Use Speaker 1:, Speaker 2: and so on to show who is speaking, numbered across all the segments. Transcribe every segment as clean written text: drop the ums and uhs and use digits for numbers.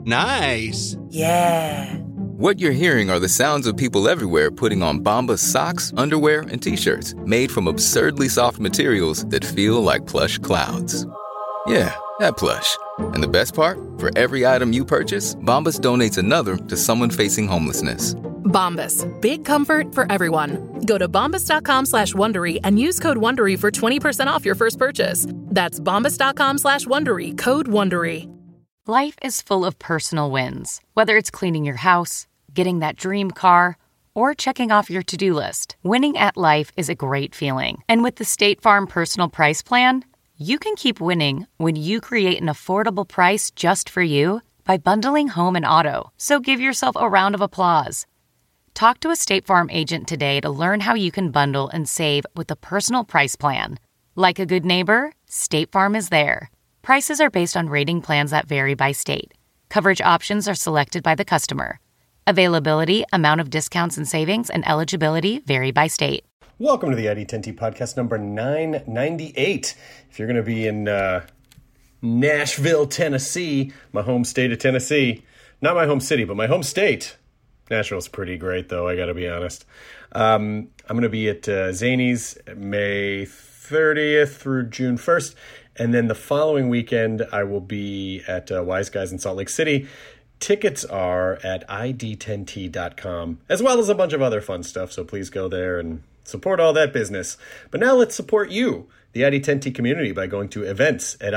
Speaker 1: Nice.
Speaker 2: Yeah.
Speaker 3: What you're hearing are the sounds of people everywhere putting on Bombas socks, underwear, and T-shirts made from absurdly soft materials that feel like plush clouds. Yeah, that plush. And the best part? For every item you purchase, Bombas donates another to someone facing homelessness.
Speaker 4: Bombas. Big comfort for everyone. Go to bombas.com/Wondery and use code Wondery for 20% off your first purchase. That's bombas.com/Wondery, code Wondery.
Speaker 5: Life is full of personal wins, whether it's cleaning your house, getting that dream car, or checking off your to-do list. Winning at life is a great feeling. And with the State Farm Personal Price Plan, you can keep winning when you create an affordable price just for you by bundling home and auto. So give yourself a round of applause. Talk to a State Farm agent today to learn how you can bundle and save with the Personal Price Plan. Like a good neighbor, State Farm is there. Prices are based on rating plans that vary by state. Coverage options are selected by the customer. Availability, amount of discounts and savings, and eligibility vary by state.
Speaker 6: Welcome to the ID10T podcast number 998. If you're going to be in Nashville, Tennessee, my home state of Tennessee, not my home city, but my home state. Nashville's pretty great, though, I got to be honest. I'm going to be at Zanies May 30th through June 1st. And then the following weekend, I will be at Wise Guys in Salt Lake City. Tickets are at id10t.com, as well as a bunch of other fun stuff. So please go there and support all that business. But now let's support you, the ID10T community, by going to events at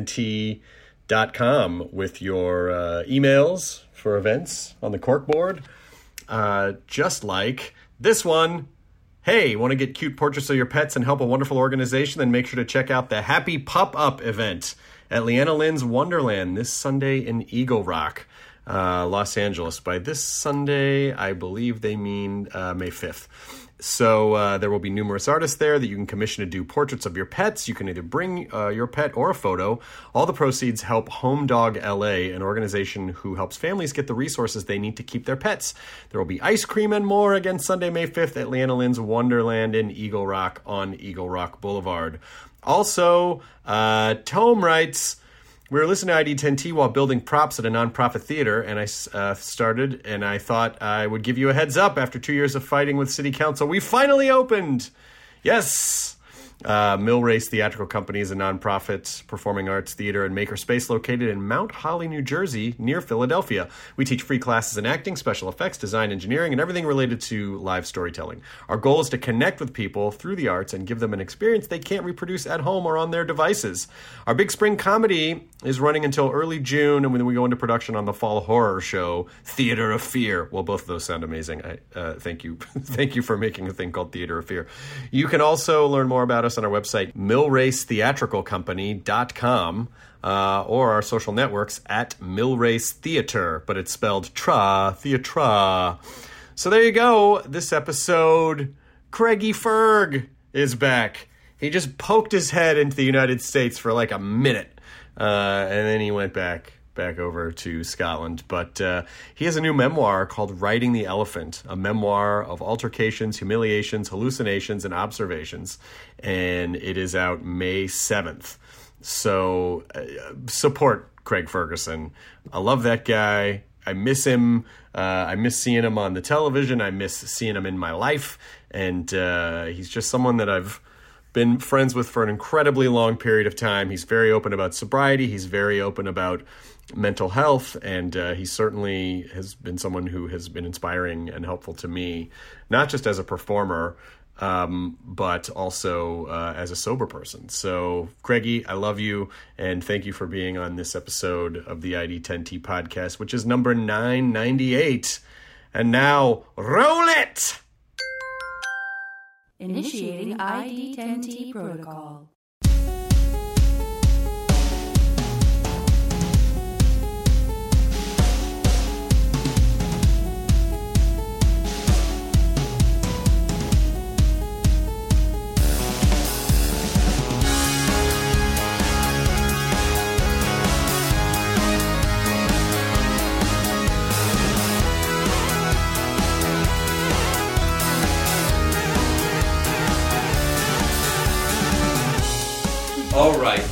Speaker 6: id10t.com with your emails for events on the corkboard. Just like this one. Hey, want to get cute portraits of your pets and help a wonderful organization? Then make sure to check out the Happy Pop-Up event at Leanna Lynn's Wonderland this Sunday in Eagle Rock, Los Angeles. By this Sunday, I believe they mean May 5th. So there will be numerous artists there that you can commission to do portraits of your pets. You can either bring your pet or a photo. All the proceeds help Home Dog LA, an organization who helps families get the resources they need to keep their pets. There will be ice cream and more again Sunday, May 5th at Leanna Lynn's Wonderland in Eagle Rock on Eagle Rock Boulevard. Also, Tome writes, we were listening to ID10T while building props at a nonprofit theater, and I started, and I thought I would give you a heads up. After 2 years of fighting with city council, we finally opened. Yes. Mill Race Theatrical Company is a nonprofit performing arts theater and makerspace located in Mount Holly, New Jersey, near Philadelphia. We teach free classes in acting, special effects, design, engineering, and everything related to live storytelling. Our goal is to connect with people through the arts and give them an experience they can't reproduce at home or on their devices. Our Big Spring Comedy is running until early June, and then we go into production on the fall horror show, Theater of Fear. Well, both of those sound amazing. Thank you. Thank you for making a thing called Theater of Fear. You can also learn more about us on our website, millracetheatricalcompany.com, or our social networks at Millrace Theater, but it's spelled theatra. So there you go. This episode, Craigie Ferg is back. He just poked his head into the United States for like a minute, and then he went back over to Scotland. But he has a new memoir called Riding the Elephant, a memoir of altercations, humiliations, hallucinations, and observations. And it is out May 7th. So support Craig Ferguson. I love that guy. I miss him. I miss seeing him on the television. I miss seeing him in my life. And he's just someone that I've been friends with for an incredibly long period of time. He's very open about sobriety. He's very open about mental health, and he certainly has been someone who has been inspiring and helpful to me, not just as a performer, but also as a sober person. So, Craigie, I love you, and thank you for being on this episode of the ID10T podcast, which is number 998. And now, roll it!
Speaker 7: Initiating ID10T protocol.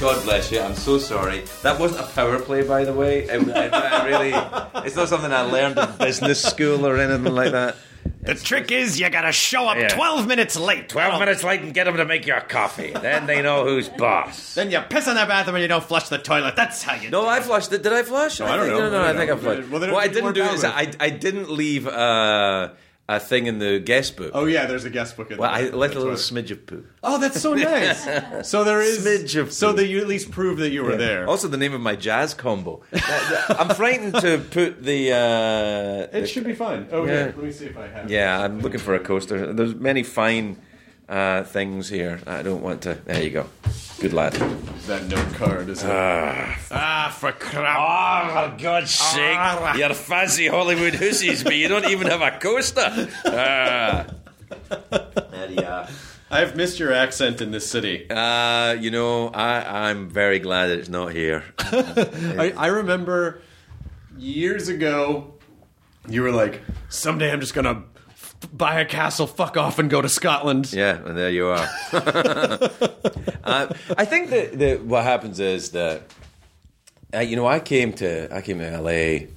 Speaker 1: God bless you. I'm so sorry. That wasn't a power play, by the way. I really, it's not something I learned in business school or anything like that.
Speaker 6: The trick is you gotta show up 12 minutes late.
Speaker 1: 12 minutes late and get them to make your coffee. Then they know who's boss.
Speaker 6: Then you piss in the bathroom and you don't flush the toilet. That's how you do
Speaker 1: No, I flushed it. Did I flush?
Speaker 6: I don't know.
Speaker 1: No, I think I flushed.
Speaker 6: Well,
Speaker 1: What I didn't do is I didn't leave a thing in the guest book.
Speaker 6: Oh, yeah, there's a guest book in there.
Speaker 1: Well, I left a little
Speaker 6: That's
Speaker 1: smidge of poo.
Speaker 6: Oh, that's so nice. So there is...
Speaker 1: Smidge of
Speaker 6: So
Speaker 1: poo.
Speaker 6: that you at least prove that you were there.
Speaker 1: Also, the name of my jazz combo. I'm frightened to put the...
Speaker 6: It should be fun. Oh, yeah. Let me see if I have it.
Speaker 1: Yeah, I'm looking for a coaster. There's many fine things here. I don't want to... There you go. Good lad.
Speaker 6: That note card is... for crap.
Speaker 1: Oh, for God's sake. You're fancy Hollywood hussies, but you don't even have a coaster. There you are.
Speaker 6: I've missed your accent in this city.
Speaker 1: I'm very glad that it's not here.
Speaker 6: I remember years ago, you were like, someday I'm just going to buy a castle, fuck off, and go to Scotland.
Speaker 1: Yeah, and there you are. I think that what happens is that, I came to LA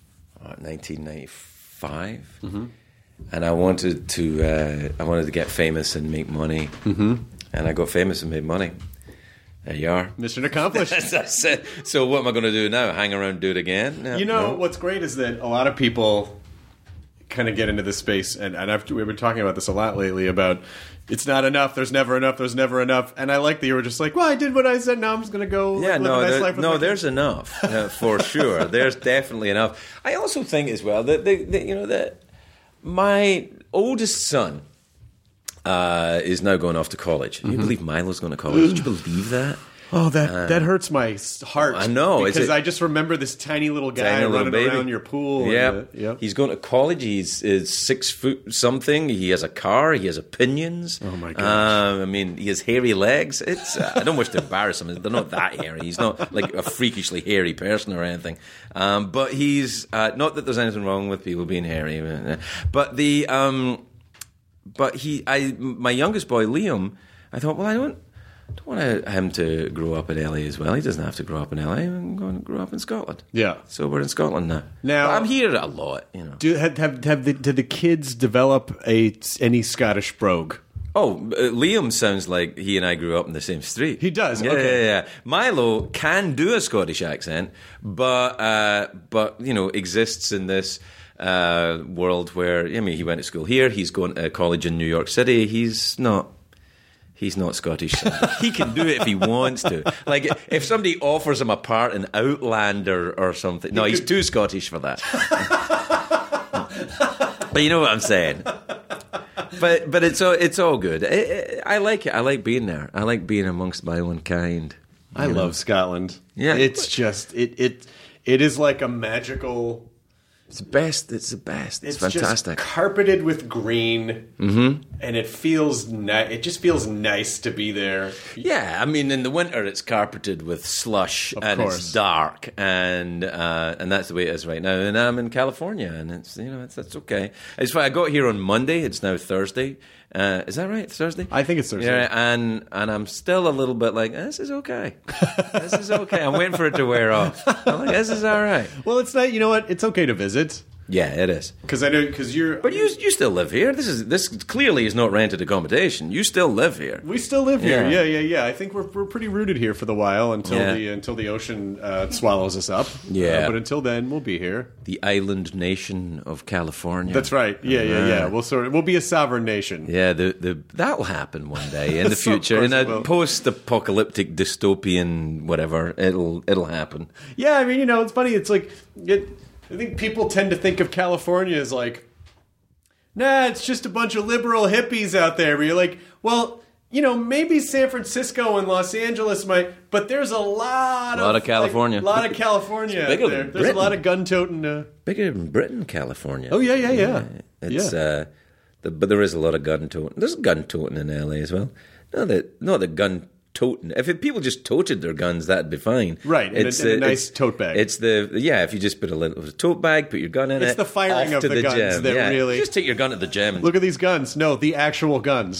Speaker 1: 1995, and I wanted to get famous and make money, and I got famous and made money. There you are.
Speaker 6: Mission accomplished.
Speaker 1: That's it. So what am I going to do now? Hang around and do it again? No.
Speaker 6: What's great is that a lot of people kind of get into this space, and we've been talking about this a lot lately, about it's not enough, there's never enough, there's never enough. And I like that you were just like, well, I did what I said, now I'm just going to go live a nice life with my
Speaker 1: there's
Speaker 6: kids.
Speaker 1: enough, for sure. There's definitely enough. I also think as well that my oldest son is now going off to college. Can you believe Milo's going to college? Did you believe that?
Speaker 6: Oh, that hurts my heart.
Speaker 1: I know.
Speaker 6: Because I just remember this tiny little guy running around your pool.
Speaker 1: Yeah. He's going to college. He's 6 foot something. He has a car. He has opinions.
Speaker 6: Oh, my gosh.
Speaker 1: He has hairy legs. I don't wish to embarrass him. They're not that hairy. He's not like a freakishly hairy person or anything. But he's... not that there's anything wrong with people being hairy. But my youngest boy, Liam, I thought, well, I don't want him to grow up in LA as well. He doesn't have to grow up in LA. I'm going to grow up in Scotland.
Speaker 6: Yeah.
Speaker 1: So we're in Scotland now.
Speaker 6: Now,
Speaker 1: but I'm here a lot,
Speaker 6: Did the kids develop any Scottish brogue?
Speaker 1: Oh, Liam sounds like he and I grew up in the same street.
Speaker 6: He does.
Speaker 1: Yeah,
Speaker 6: okay.
Speaker 1: yeah. Milo can do a Scottish accent, but exists in this world where he went to school here. He's going to college in New York City. He's not Scottish. He can do it if he wants to. Like, if somebody offers him a part in Outlander or something. No, he's too Scottish for that. But you know what I'm saying. But it's all good. I like it. I like being there. I like being amongst my own kind.
Speaker 6: I love Scotland.
Speaker 1: Yeah.
Speaker 6: It's just, it is like a magical...
Speaker 1: It's the best. It's the best. It's fantastic.
Speaker 6: Just carpeted with green, and it feels it just feels nice to be there. Yeah,
Speaker 1: I mean, in the winter it's carpeted with slush, and it's dark, and that's the way it is right now. And I'm in California, and it's that's okay. It's fine. I got here on Monday. It's now Thursday. Is that right? It's Thursday?
Speaker 6: I think it's Thursday.
Speaker 1: Yeah, and I'm still a little bit like, this is okay. This is okay. I'm waiting for it to wear off. I'm like, this is all right.
Speaker 6: Well, it's not. You know what? It's okay to visit.
Speaker 1: Yeah, it is.
Speaker 6: Because you're...
Speaker 1: But you still live here. This clearly is not rented accommodation. You still live here.
Speaker 6: We still live here. Yeah. I think we're pretty rooted here for the while until the ocean swallows us up.
Speaker 1: Yeah.
Speaker 6: But until then, we'll be here.
Speaker 1: The island nation of California.
Speaker 6: That's right. Yeah. We'll be a sovereign nation.
Speaker 1: Yeah, that will happen one day in the future. In a post-apocalyptic dystopian whatever, it'll happen.
Speaker 6: Yeah, I mean, it's funny. It's like I think people tend to think of California as like, nah, it's just a bunch of liberal hippies out there. But you're like, well, maybe San Francisco and Los Angeles might, but there's a lot of
Speaker 1: California.
Speaker 6: A lot of California out there. There's a lot of gun-toting.
Speaker 1: Bigger than Britain, California.
Speaker 6: Oh, yeah.
Speaker 1: It's but there is a lot of gun-toting. There's gun-toting in LA as well. Not the gun-toting. If people just toted their guns, that'd be fine.
Speaker 6: Right, in a nice tote bag.
Speaker 1: It's if you just put a little tote bag, put your gun in it.
Speaker 6: It's the firing of the guns
Speaker 1: gym.
Speaker 6: that really...
Speaker 1: Just take your gun to the gym.
Speaker 6: Look at these guns. No, the actual guns.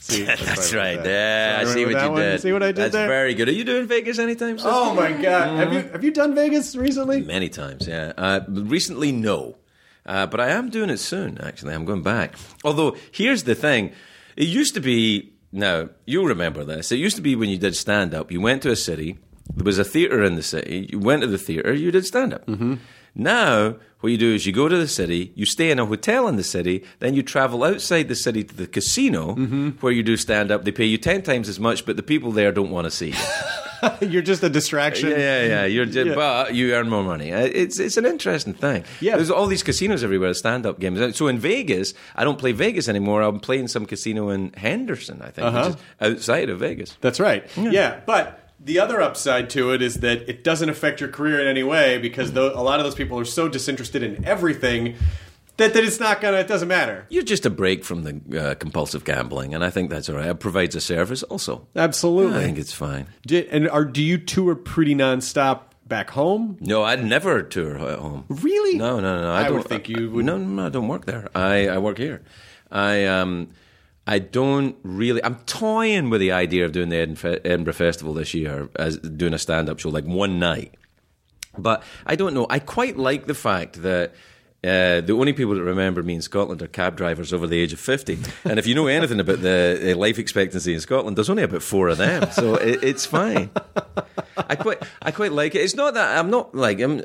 Speaker 6: See,
Speaker 1: That's right. Yeah, I
Speaker 6: Sorry,
Speaker 1: see
Speaker 6: with
Speaker 1: what
Speaker 6: that
Speaker 1: you
Speaker 6: one?
Speaker 1: did.
Speaker 6: See what I did
Speaker 1: That's
Speaker 6: there?
Speaker 1: very good. Are you doing Vegas anytime soon?
Speaker 6: Oh my God! Have you done Vegas recently?
Speaker 1: Many times, yeah. Recently, no. But I am doing it soon, actually. I'm going back. Although, here's the thing. It used to be, now, you'll remember this. It used to be when you did stand-up, you went to a city, there was a theatre in the city, you went to the theatre, you did stand-up. Mm-hmm. Now, what you do is you go to the city, you stay in a hotel in the city, then you travel outside the city to the casino where you do stand-up. They pay you 10 times as much, but the people there don't want to see you.
Speaker 6: You're just a distraction.
Speaker 1: Yeah. But you earn more money. It's an interesting thing.
Speaker 6: Yeah.
Speaker 1: There's all these casinos everywhere, stand-up games. So in Vegas, I don't play Vegas anymore. I'm playing some casino in Henderson, I think, which is outside of Vegas.
Speaker 6: That's right. Yeah, but the other upside to it is that it doesn't affect your career in any way because a lot of those people are so disinterested in everything that it's not gonna. It doesn't matter.
Speaker 1: You're just a break from the compulsive gambling, and I think that's all right. It provides a service also.
Speaker 6: Absolutely.
Speaker 1: I think it's fine.
Speaker 6: Do you tour pretty nonstop back home?
Speaker 1: No, I'd never tour at home.
Speaker 6: Really?
Speaker 1: No.
Speaker 6: I would think you would.
Speaker 1: No, I don't work there. I work here. I don't really. I'm toying with the idea of doing the Edinburgh Festival this year as doing a stand-up show, like one night. But I don't know. I quite like the fact that the only people that remember me in Scotland are cab drivers over the age of 50. And if you know anything about the life expectancy in Scotland, there's only about 4 of them, so it's fine. I quite like it. It's not that I'm not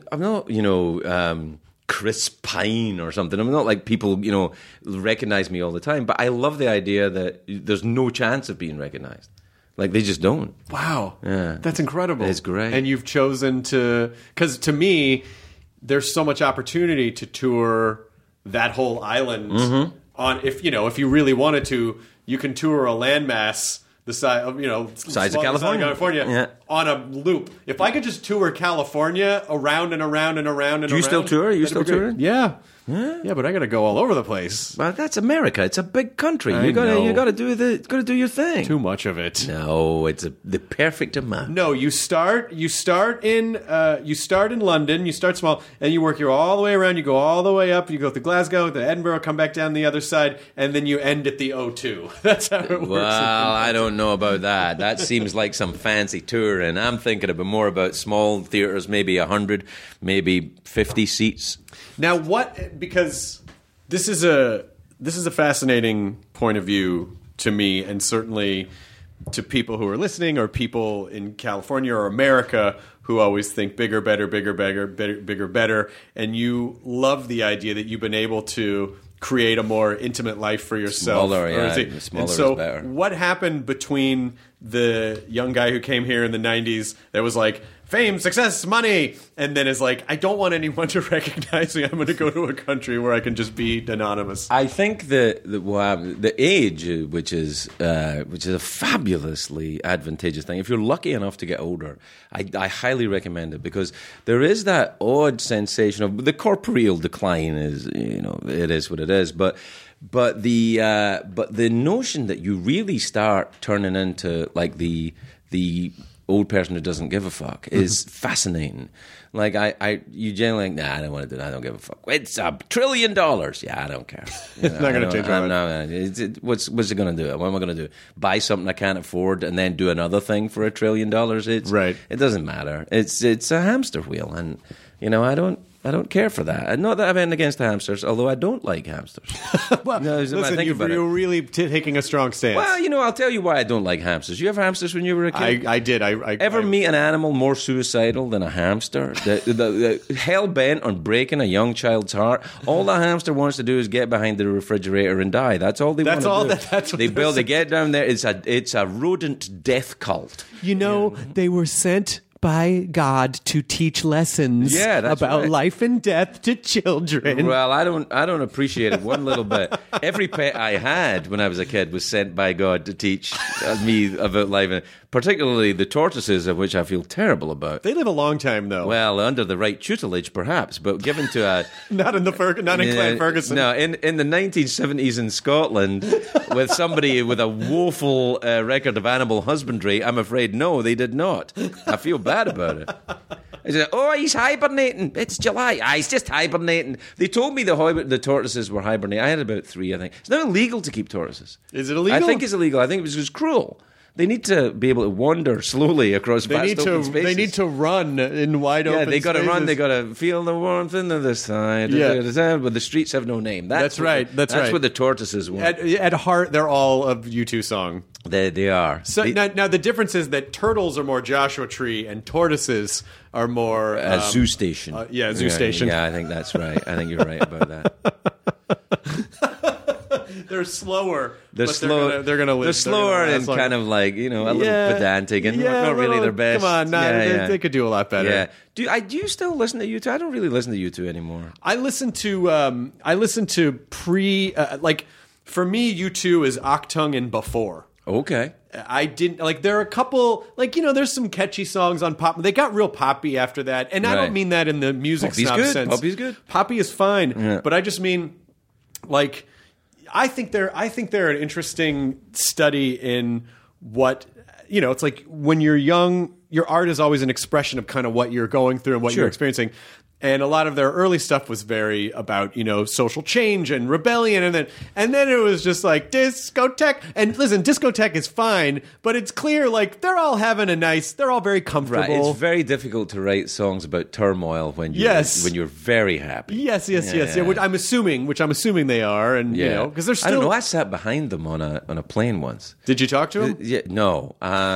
Speaker 1: Chris Pine or something. I'm not like people, recognize me all the time, but I love the idea that there's no chance of being recognized. Like, they just don't.
Speaker 6: Wow.
Speaker 1: Yeah.
Speaker 6: That's incredible.
Speaker 1: It's great.
Speaker 6: And you've chosen to, because to me, there's so much opportunity to tour that whole island on, if you really wanted to, you can tour a landmass the size of,
Speaker 1: size of California.
Speaker 6: On a loop. If I could just tour California around and around and around and
Speaker 1: Do you
Speaker 6: around,
Speaker 1: still tour? Are you still touring?
Speaker 6: Yeah. Yeah, but I got to go all over the place.
Speaker 1: Well, that's America. It's a big country.
Speaker 6: I
Speaker 1: You
Speaker 6: know.
Speaker 1: gotta do your thing.
Speaker 6: Too much of it.
Speaker 1: No, it's the perfect amount.
Speaker 6: No, you start in London. You start small, and you work all the way around. You go all the way up. You go to Glasgow, to Edinburgh, come back down the other side, and then you end at the O2. That's how it works.
Speaker 1: Well, I don't know about that. That seems like some fancy touring. I'm thinking more about small theaters, maybe 100, maybe 50 seats.
Speaker 6: Now, because this is a fascinating point of view to me, and certainly to people who are listening, or people in California or America who always think bigger, better, bigger, better, and you love the idea that you've been able to create a more intimate life for yourself.
Speaker 1: Smaller is better.
Speaker 6: What happened between the young guy who came here in the 90s that was like, fame, success, money, and then is like, I don't want anyone to recognize me. I'm going to go to a country where I can just be anonymous.
Speaker 1: I think the age, which is a fabulously advantageous thing. If you're lucky enough to get older, I highly recommend it, because there is that odd sensation of the corporeal decline. Is it is what it is, but the notion that you really start turning into like the old person who doesn't give a fuck is fascinating. Like you generally like, I don't want to do that. I don't give a fuck. It's $1 trillion. Yeah, I don't care.
Speaker 6: It's not going to change my
Speaker 1: mind. What's it going to do? What am I going to do? Buy something I can't afford and then do another thing for $1 trillion?
Speaker 6: Right.
Speaker 1: It doesn't matter. It's a hamster wheel, and I don't care for that. Not that I have anything against hamsters, although I don't like hamsters.
Speaker 6: Well, listen, you're really taking a strong stance.
Speaker 1: Well, I'll tell you why I don't like hamsters. You have hamsters when you were a kid?
Speaker 6: I did.
Speaker 1: Ever meet an animal more suicidal than a hamster? The hell-bent on breaking a young child's heart. All the hamster wants to do is get behind the refrigerator and die. That's all they want to do.
Speaker 6: That's what
Speaker 1: they get down there. It's a rodent death cult.
Speaker 6: They were sent by God to teach lessons about life and death to children.
Speaker 1: Well, I don't appreciate it one little bit. Every pet I had when I was a kid was sent by God to teach me about life, and particularly the tortoises, of which I feel terrible about.
Speaker 6: They live a long time, though.
Speaker 1: Well, under the right tutelage, perhaps, but given to a
Speaker 6: not in Clan Ferguson.
Speaker 1: No, in the 1970s in Scotland, with somebody with a woeful record of animal husbandry, I'm afraid no, they did not. I feel bad about it. I said, oh, he's hibernating. It's July. He's just hibernating. They told me the tortoises were hibernating. I had about 3, I think. It's now illegal to keep tortoises.
Speaker 6: Is it illegal?
Speaker 1: I think it's illegal. I think it was cruel. They need to be able to wander slowly across vast open spaces.
Speaker 6: They need to run in wide open spaces.
Speaker 1: Yeah, they got to run. They got to feel the warmth in the side. But the streets have no name. That's right. That's what the tortoises want.
Speaker 6: At heart, they're all a U2 song.
Speaker 1: They are.
Speaker 6: So now the difference is that turtles are more Joshua Tree and tortoises are more
Speaker 1: Zoo Station.
Speaker 6: Zoo Station.
Speaker 1: Yeah, I think that's right. I think you're right about that.
Speaker 6: They're slower.
Speaker 1: They're slower.
Speaker 6: They're gonna live.
Speaker 1: They're slower and kind of like a little pedantic and not really their best.
Speaker 6: Come on, they could do a lot better.
Speaker 1: Yeah. Do you still listen to U2? I don't really listen to U2 anymore.
Speaker 6: I listen to pre for me U2 is Achtung and Before.
Speaker 1: Okay.
Speaker 6: I didn't there are a couple there's some catchy songs on pop. They got real poppy after that, and I don't mean that in the music snob sense.
Speaker 1: Poppy's good.
Speaker 6: Poppy is fine, but I just mean I think they're an interesting study in what it's like when you're young, your art is always an expression of kind of what you're going through and what you're experiencing. And a lot of their early stuff was very about, social change and rebellion. And then it was just like discotheque. And listen, discotheque is fine, but it's clear, they're all they're all very comfortable.
Speaker 1: Right. It's very difficult to write songs about turmoil when you're very happy.
Speaker 6: Yes. Which I'm assuming they are. And, because they're still.
Speaker 1: I don't know. I sat behind them on a plane once.
Speaker 6: Did you talk to them?
Speaker 1: Yeah, no.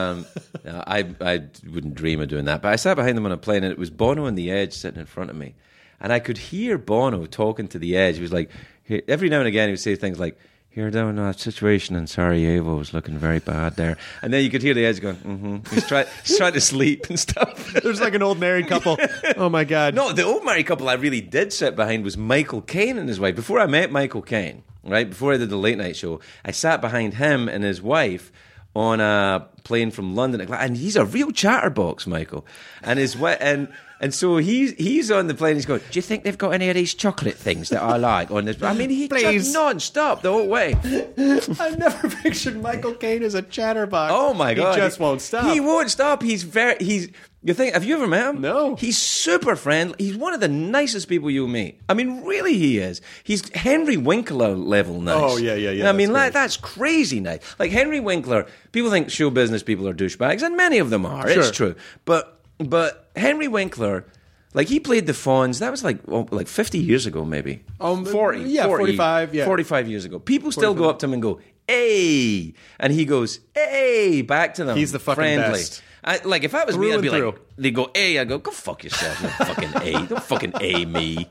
Speaker 1: I wouldn't dream of doing that. But I sat behind them on a plane, and it was Bono and The Edge sitting in front of me. And I could hear Bono talking to The Edge. He was like, every now and again, he would say things like, here, down that situation in Sarajevo is looking very bad there. And then you could hear The Edge going, He's trying to sleep and stuff.
Speaker 6: There's like an old married couple. Oh, my God.
Speaker 1: No, the old married couple I really did sit behind was Michael Caine and his wife. Before I met Michael Caine, right, before I did the late night show, I sat behind him and his wife on a plane from London, and he's a real chatterbox, Michael. And his and so he's on the plane. He's going, do you think they've got any of these chocolate things that I like on this? I mean, he just non-stop the whole way.
Speaker 6: I've never pictured Michael Caine as a chatterbox.
Speaker 1: Oh my God,
Speaker 6: he just won't stop.
Speaker 1: He won't stop. You think? Have you ever met him?
Speaker 6: No.
Speaker 1: He's super friendly. He's one of the nicest people you'll meet. I mean, really, he is. He's Henry Winkler level nice.
Speaker 6: Oh yeah.
Speaker 1: I mean, that's crazy nice. Like Henry Winkler, people think show business people are douchebags, and many of them are. Sure. It's true. But Henry Winkler, he played the Fonz. That was like 50 years ago, maybe.
Speaker 6: 45. Yeah,
Speaker 1: 45 years ago. People still go up to him and go, "Hey," and he goes, "Hey," back to them.
Speaker 6: He's the fucking
Speaker 1: friendly.
Speaker 6: best.
Speaker 1: If I was me, I'd be like, they go, "Hey," I go, "Go fuck yourself, you fucking A. Don't fucking A me."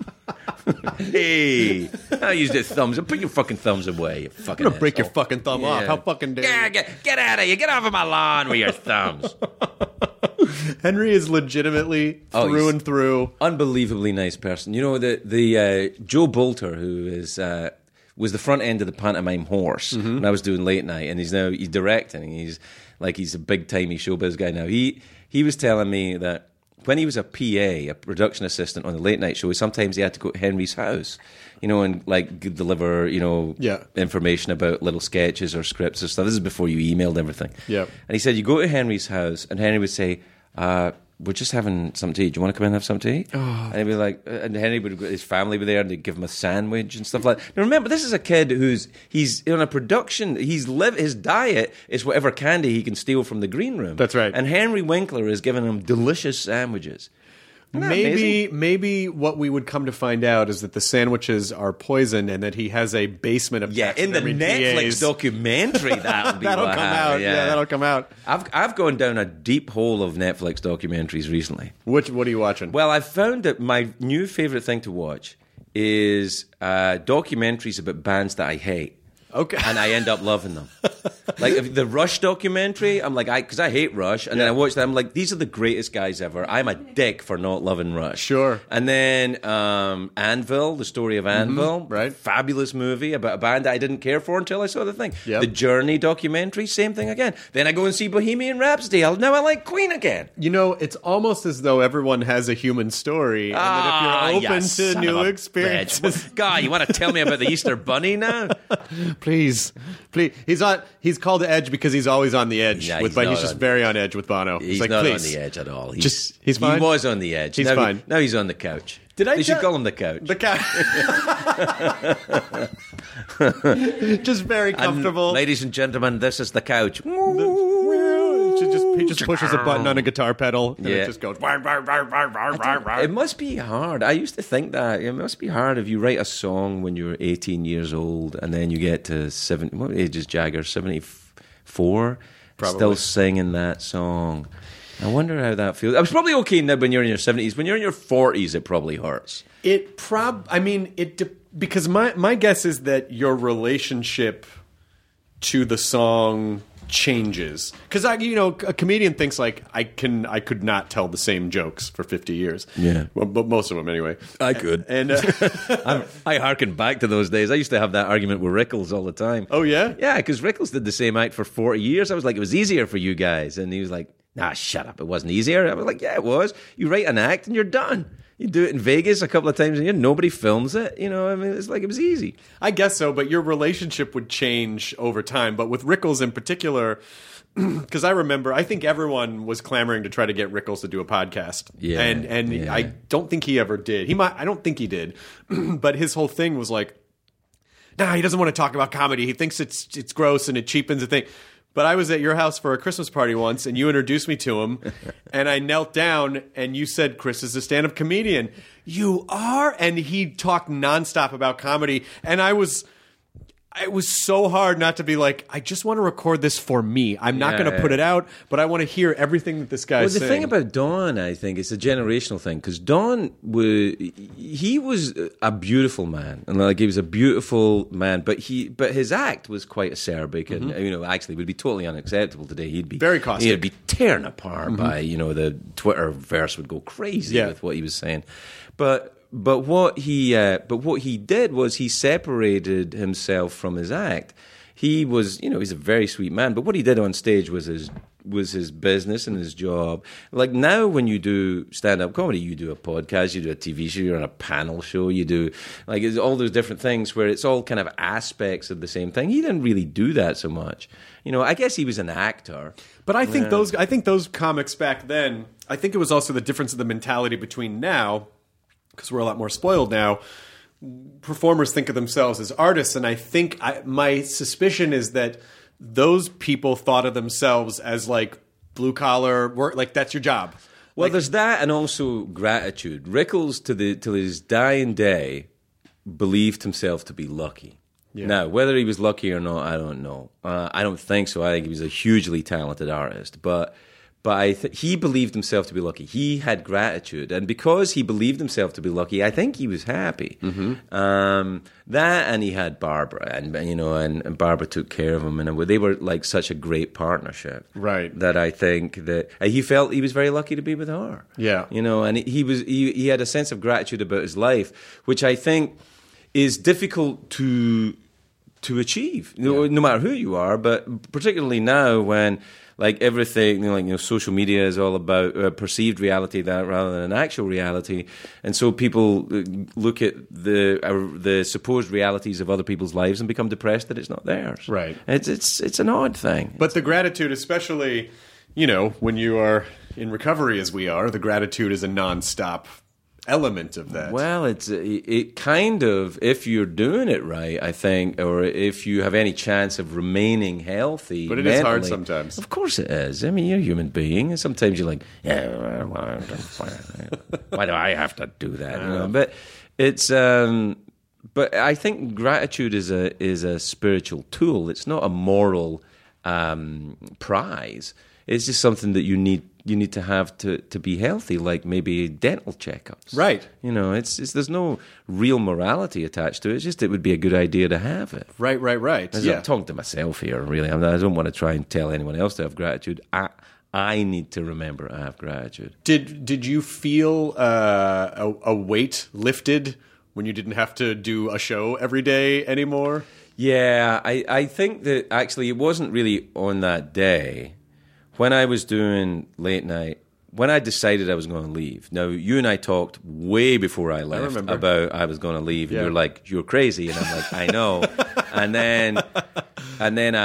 Speaker 1: Hey, I used the thumbs. Put your fucking thumbs away, you fucking.
Speaker 6: I'm gonna break your fucking thumb off. How fucking dare you?
Speaker 1: Get out of here! Get off of my lawn with your thumbs.
Speaker 6: Henry is legitimately through and through
Speaker 1: unbelievably nice person. You know the Joe Bolter, who was the front end of the pantomime Horse when I was doing late night, and he's directing. He's a big timey showbiz guy now. He was telling me that when he was a PA, a production assistant on the late night show, sometimes he had to go to Henry's house, and deliver, information about little sketches or scripts or stuff. This is before you emailed everything.
Speaker 6: Yeah.
Speaker 1: And he said, you go to Henry's house, and Henry would say, we're just having something to eat. Do you want to come in and have something to eat? Oh. And he'd be like, and Henry his family were there, and they'd give him a sandwich and stuff like that. Now remember, this is a kid he's on a production. His diet is whatever candy he can steal from the green room.
Speaker 6: That's right.
Speaker 1: And Henry Winkler is giving him delicious sandwiches.
Speaker 6: Maybe what we would come to find out is that the sandwiches are poison and that he has a basement of
Speaker 1: in the Netflix documentary that'll
Speaker 6: come out. Yeah, that'll come out.
Speaker 1: I've gone down a deep hole of Netflix documentaries recently.
Speaker 6: What are you watching?
Speaker 1: Well, I've found that my new favorite thing to watch is documentaries about bands that I hate.
Speaker 6: Okay.
Speaker 1: And I end up loving them. Like the Rush documentary, I'm like, because I hate Rush, and then I watch them, I'm like, these are the greatest guys ever. I'm a dick for not loving Rush.
Speaker 6: Sure.
Speaker 1: And then Anvil, the story of Anvil,
Speaker 6: right?
Speaker 1: Fabulous movie about a band that I didn't care for until I saw the thing.
Speaker 6: Yep.
Speaker 1: The Journey documentary, same thing again. Then I go and see Bohemian Rhapsody. Now I like Queen again.
Speaker 6: It's almost as though everyone has a human story, and that if you're open to new experiences.
Speaker 1: God, you want to tell me about the Easter Bunny now?
Speaker 6: please. He's called Edge because he's always on the edge.
Speaker 1: Yeah,
Speaker 6: but he's just very on edge with Bono.
Speaker 1: He's
Speaker 6: like,
Speaker 1: not
Speaker 6: please.
Speaker 1: on the edge at all.
Speaker 6: He's fine?
Speaker 1: He was on the edge.
Speaker 6: He's
Speaker 1: now
Speaker 6: fine.
Speaker 1: Now he's on the couch.
Speaker 6: Did I
Speaker 1: They should
Speaker 6: tell-
Speaker 1: call him the couch.
Speaker 6: The cat. Just very comfortable.
Speaker 1: Ladies and gentlemen, this is the couch.
Speaker 6: He just pushes a button on a guitar pedal and
Speaker 1: Yeah.
Speaker 6: it just goes.
Speaker 1: It must be hard. I used to think that. It must be hard if you write a song when you're 18 years old and then you get to 70. What age is Jagger? 74?
Speaker 6: Probably.
Speaker 1: Still singing that song. I wonder how that feels. I was probably okay now when you're in your 70s. When you're in your 40s, it probably hurts.
Speaker 6: Because my guess is that your relationship to the song changes. Because a comedian thinks like I could not tell the same jokes for 50 years.
Speaker 1: Yeah.
Speaker 6: Well, but most of them anyway.
Speaker 1: I could.
Speaker 6: And
Speaker 1: I harken back to those days. I used to have that argument with Rickles all the time.
Speaker 6: oh yeah,
Speaker 1: Yeah, because Rickles did the same act for 40 years. I was like, it was easier for you guys. And he was like, nah, shut up. It wasn't easier. I was like, yeah, it was. You write an act and you're done. You do it in Vegas a couple of times and nobody films it. I mean, it's like it was easy.
Speaker 6: I guess so. But your relationship would change over time. But with Rickles in particular. Because I think everyone was clamoring to try to get Rickles to do a podcast.
Speaker 1: Yeah,
Speaker 6: And
Speaker 1: yeah.
Speaker 6: I don't think he ever did. I don't think he did. But his whole thing was like, nah, he doesn't want to talk about comedy. He thinks it's gross and it cheapens the thing. But I was at your house for a Christmas party once, and you introduced me to him, and I knelt down, and you said, Chris is a stand-up comedian. You are? And he talked nonstop about comedy, and it was so hard not to be like, I just want to record this for me. I'm not going to put it out, but I want to hear everything that this guy's
Speaker 1: Well, the
Speaker 6: saying.
Speaker 1: thing about Don, I think, is a generational thing. Because Don, he was a beautiful man. And like he was a beautiful man. But his act was quite acerbic. And, actually would be totally unacceptable today. He'd be
Speaker 6: Very caustic.
Speaker 1: He'd be torn apart by, the Twitterverse would go crazy with what he was saying. But what he did was he separated himself from his act. He was, he's a very sweet man. But what he did on stage was his business and his job. Like now, when you do stand-up comedy, you do a podcast, you do a TV show, you're on a panel show, you do like it's all those different things where it's all kind of aspects of the same thing. He didn't really do that so much. I guess he was an actor.
Speaker 6: But I think those comics back then, I think it was also the difference of the mentality between now, because we're a lot more spoiled now. Performers think of themselves as artists, and I think my suspicion is that those people thought of themselves as like blue collar work, like that's your job.
Speaker 1: Well, there's that, and also gratitude. Rickles, till his dying day, believed himself to be lucky. Yeah. Now, whether he was lucky or not, I don't know. I don't think so. I think he was a hugely talented artist, but he believed himself to be lucky. He had gratitude, and because he believed himself to be lucky, I think he was happy. Mm-hmm. That, and he had Barbara, and Barbara took care of him, and they were like such a great partnership.
Speaker 6: Right.
Speaker 1: That I think that he felt he was very lucky to be with her.
Speaker 6: Yeah.
Speaker 1: And he had a sense of gratitude about his life, which I think is difficult to achieve, no matter who you are, but particularly now when like everything, social media is all about perceived reality rather than actual reality, and so people look at the supposed realities of other people's lives and become depressed that it's not theirs.
Speaker 6: Right.
Speaker 1: It's an odd thing.
Speaker 6: But the gratitude, especially, when you are in recovery as we are, the gratitude is a nonstop element of that.
Speaker 1: Well, it kind of, if you're doing it right, I think, or if you have any chance of remaining healthy.
Speaker 6: But it
Speaker 1: mentally,
Speaker 6: is hard sometimes.
Speaker 1: Of course it is. I mean, you're a human being, and sometimes you're like, why do I have to do that? But it's. But I think gratitude is a spiritual tool. It's not a moral prize. It's just something that you need to have to be healthy, like maybe dental checkups.
Speaker 6: Right.
Speaker 1: There's no real morality attached to it. It's just it would be a good idea to have it.
Speaker 6: Right.
Speaker 1: I'm talking to myself here, really. I don't want to try and tell anyone else to have gratitude. I need to remember I have gratitude.
Speaker 6: Did you feel a weight lifted when you didn't have to do a show every day anymore?
Speaker 1: Yeah, I think that actually it wasn't really on that day. When I was doing late night when I decided I was going to leave. Now, you and I talked way before I left about I was going to leave, and you're like, "You're crazy," and I'm like, "I know." and then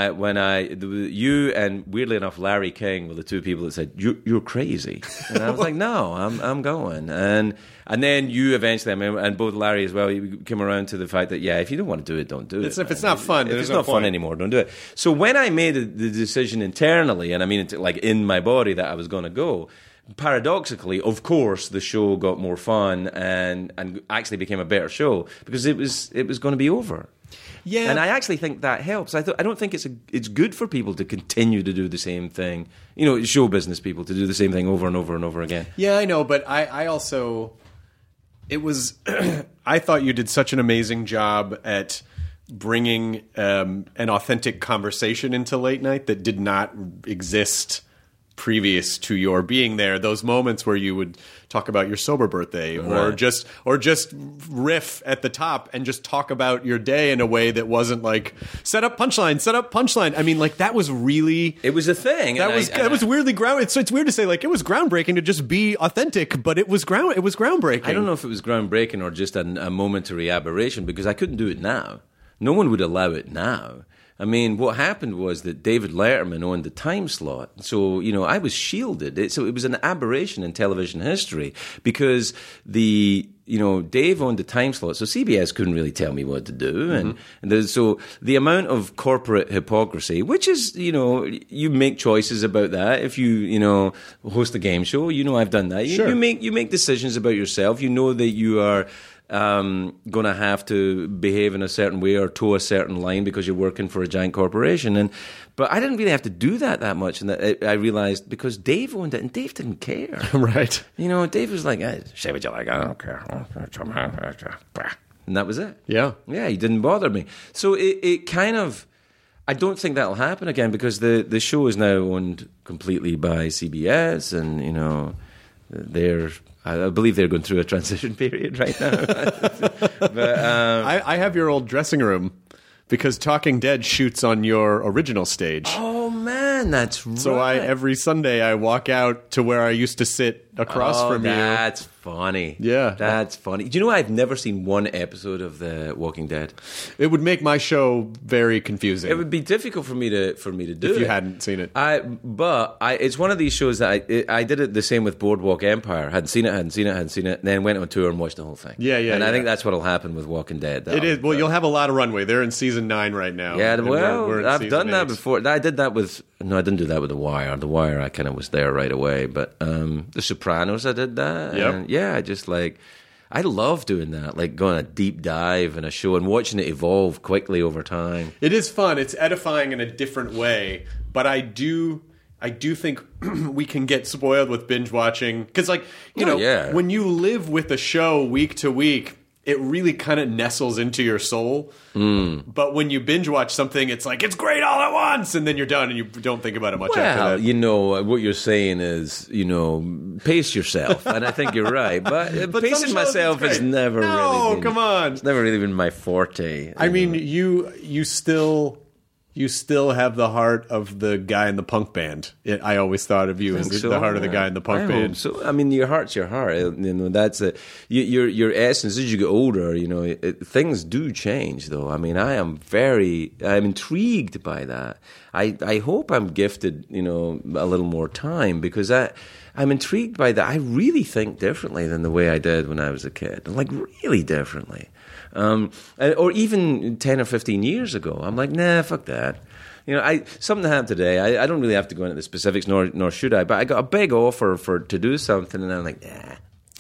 Speaker 1: you and weirdly enough, Larry King were the two people that said, "You're crazy," and I was like, "No, I'm going." And then you eventually, and both Larry as well, you came around to the fact that, if you don't want to do it, don't do it.
Speaker 6: If it's not fun,
Speaker 1: if it's not fun anymore, don't do it. So when I made the decision internally, and I mean, like in my body, that I was going to go, paradoxically, of course, the show got more fun and actually became a better show because it was going to be over. Yeah, and I actually think that helps. I don't think it's good for people to continue to do the same thing. Show business people to do the same thing over and over and over again.
Speaker 6: Yeah, I know, but I also. It was. I thought you did such an amazing job at bringing an authentic conversation into late night that did not exist previous to your being there. Those moments where you would talk about your sober birthday, or just riff at the top and just talk about your day in a way that wasn't like set up punchline. I mean, like that was really. It was
Speaker 1: a thing.
Speaker 6: That was weirdly ground. It's weird to say like it was groundbreaking to just be authentic, but it was groundbreaking.
Speaker 1: I don't know if it was groundbreaking or just a momentary aberration because I couldn't do it now. No one would allow it now. I mean, what happened was that David Letterman owned the time slot. So, I was shielded. So it was an aberration in television history because Dave owned the time slot. So CBS couldn't really tell me what to do. So the amount of corporate hypocrisy, which is, you make choices about that. If you, host a game show, I've done that.
Speaker 6: Sure.
Speaker 1: You make decisions about yourself. You know that you are going to have to behave in a certain way or toe a certain line because you're working for a giant corporation. But I didn't really have to do that much. And I realized because Dave owned it and Dave didn't care.
Speaker 6: Right.
Speaker 1: Dave was like, say what you like, I don't care. And that was it.
Speaker 6: Yeah.
Speaker 1: Yeah, he didn't bother me. So it kind of, I don't think that'll happen again because the show is now owned completely by CBS and, I believe they're going through a transition period right now. But
Speaker 6: I have your old dressing room because Talking Dead shoots on your original stage.
Speaker 1: Oh man, that's right.
Speaker 6: So every Sunday I walk out to where I used to sit across from you.
Speaker 1: That's funny.
Speaker 6: Yeah.
Speaker 1: That's funny. Do you know I've never seen one episode of The Walking Dead?
Speaker 6: It would make my show very confusing.
Speaker 1: It would be difficult for me to do
Speaker 6: if you hadn't seen it.
Speaker 1: But it's one of these shows that I did it the same with Boardwalk Empire. Hadn't seen it, then went on tour and watched the whole thing.
Speaker 6: Yeah.
Speaker 1: And I think that's what'll happen with Walking Dead.
Speaker 6: It is. Well, you'll have a lot of runway. They're in season 9 right now.
Speaker 1: Yeah,
Speaker 6: we're
Speaker 1: I've done that before. I did that with... No, I didn't do that with The Wire. The Wire, I kind of was there right away. But The Sopranos, I did that.
Speaker 6: Yep.
Speaker 1: I just I love doing that, like going a deep dive in a show and watching it evolve quickly over time.
Speaker 6: It is fun. It's edifying in a different way. But I do think we can get spoiled with binge watching. Because, when you live with a show week to week, it really kind of nestles into your soul. But when you binge watch something, it's like, it's great all at once, and then you're done, and you don't think about it much after that.
Speaker 1: What you're saying is, pace yourself, and I think you're right. But pacing myself is never really been...
Speaker 6: come on.
Speaker 1: It's never really been my forte.
Speaker 6: I mean, you still have the heart of the guy in the punk band. I always thought of you as the heart of the guy in the punk band.
Speaker 1: So I mean, your heart's your heart. That's your essence. As you get older, things do change. Though I mean, I'm intrigued by that. I hope I'm gifted, a little more time because I'm intrigued by that. I really think differently than the way I did when I was a kid. Like really differently. Or even 10 or 15 years ago, I'm like, nah, fuck that. Something happened today. I don't really have to go into the specifics, nor should I. But I got a big offer to do something, and I'm like, nah.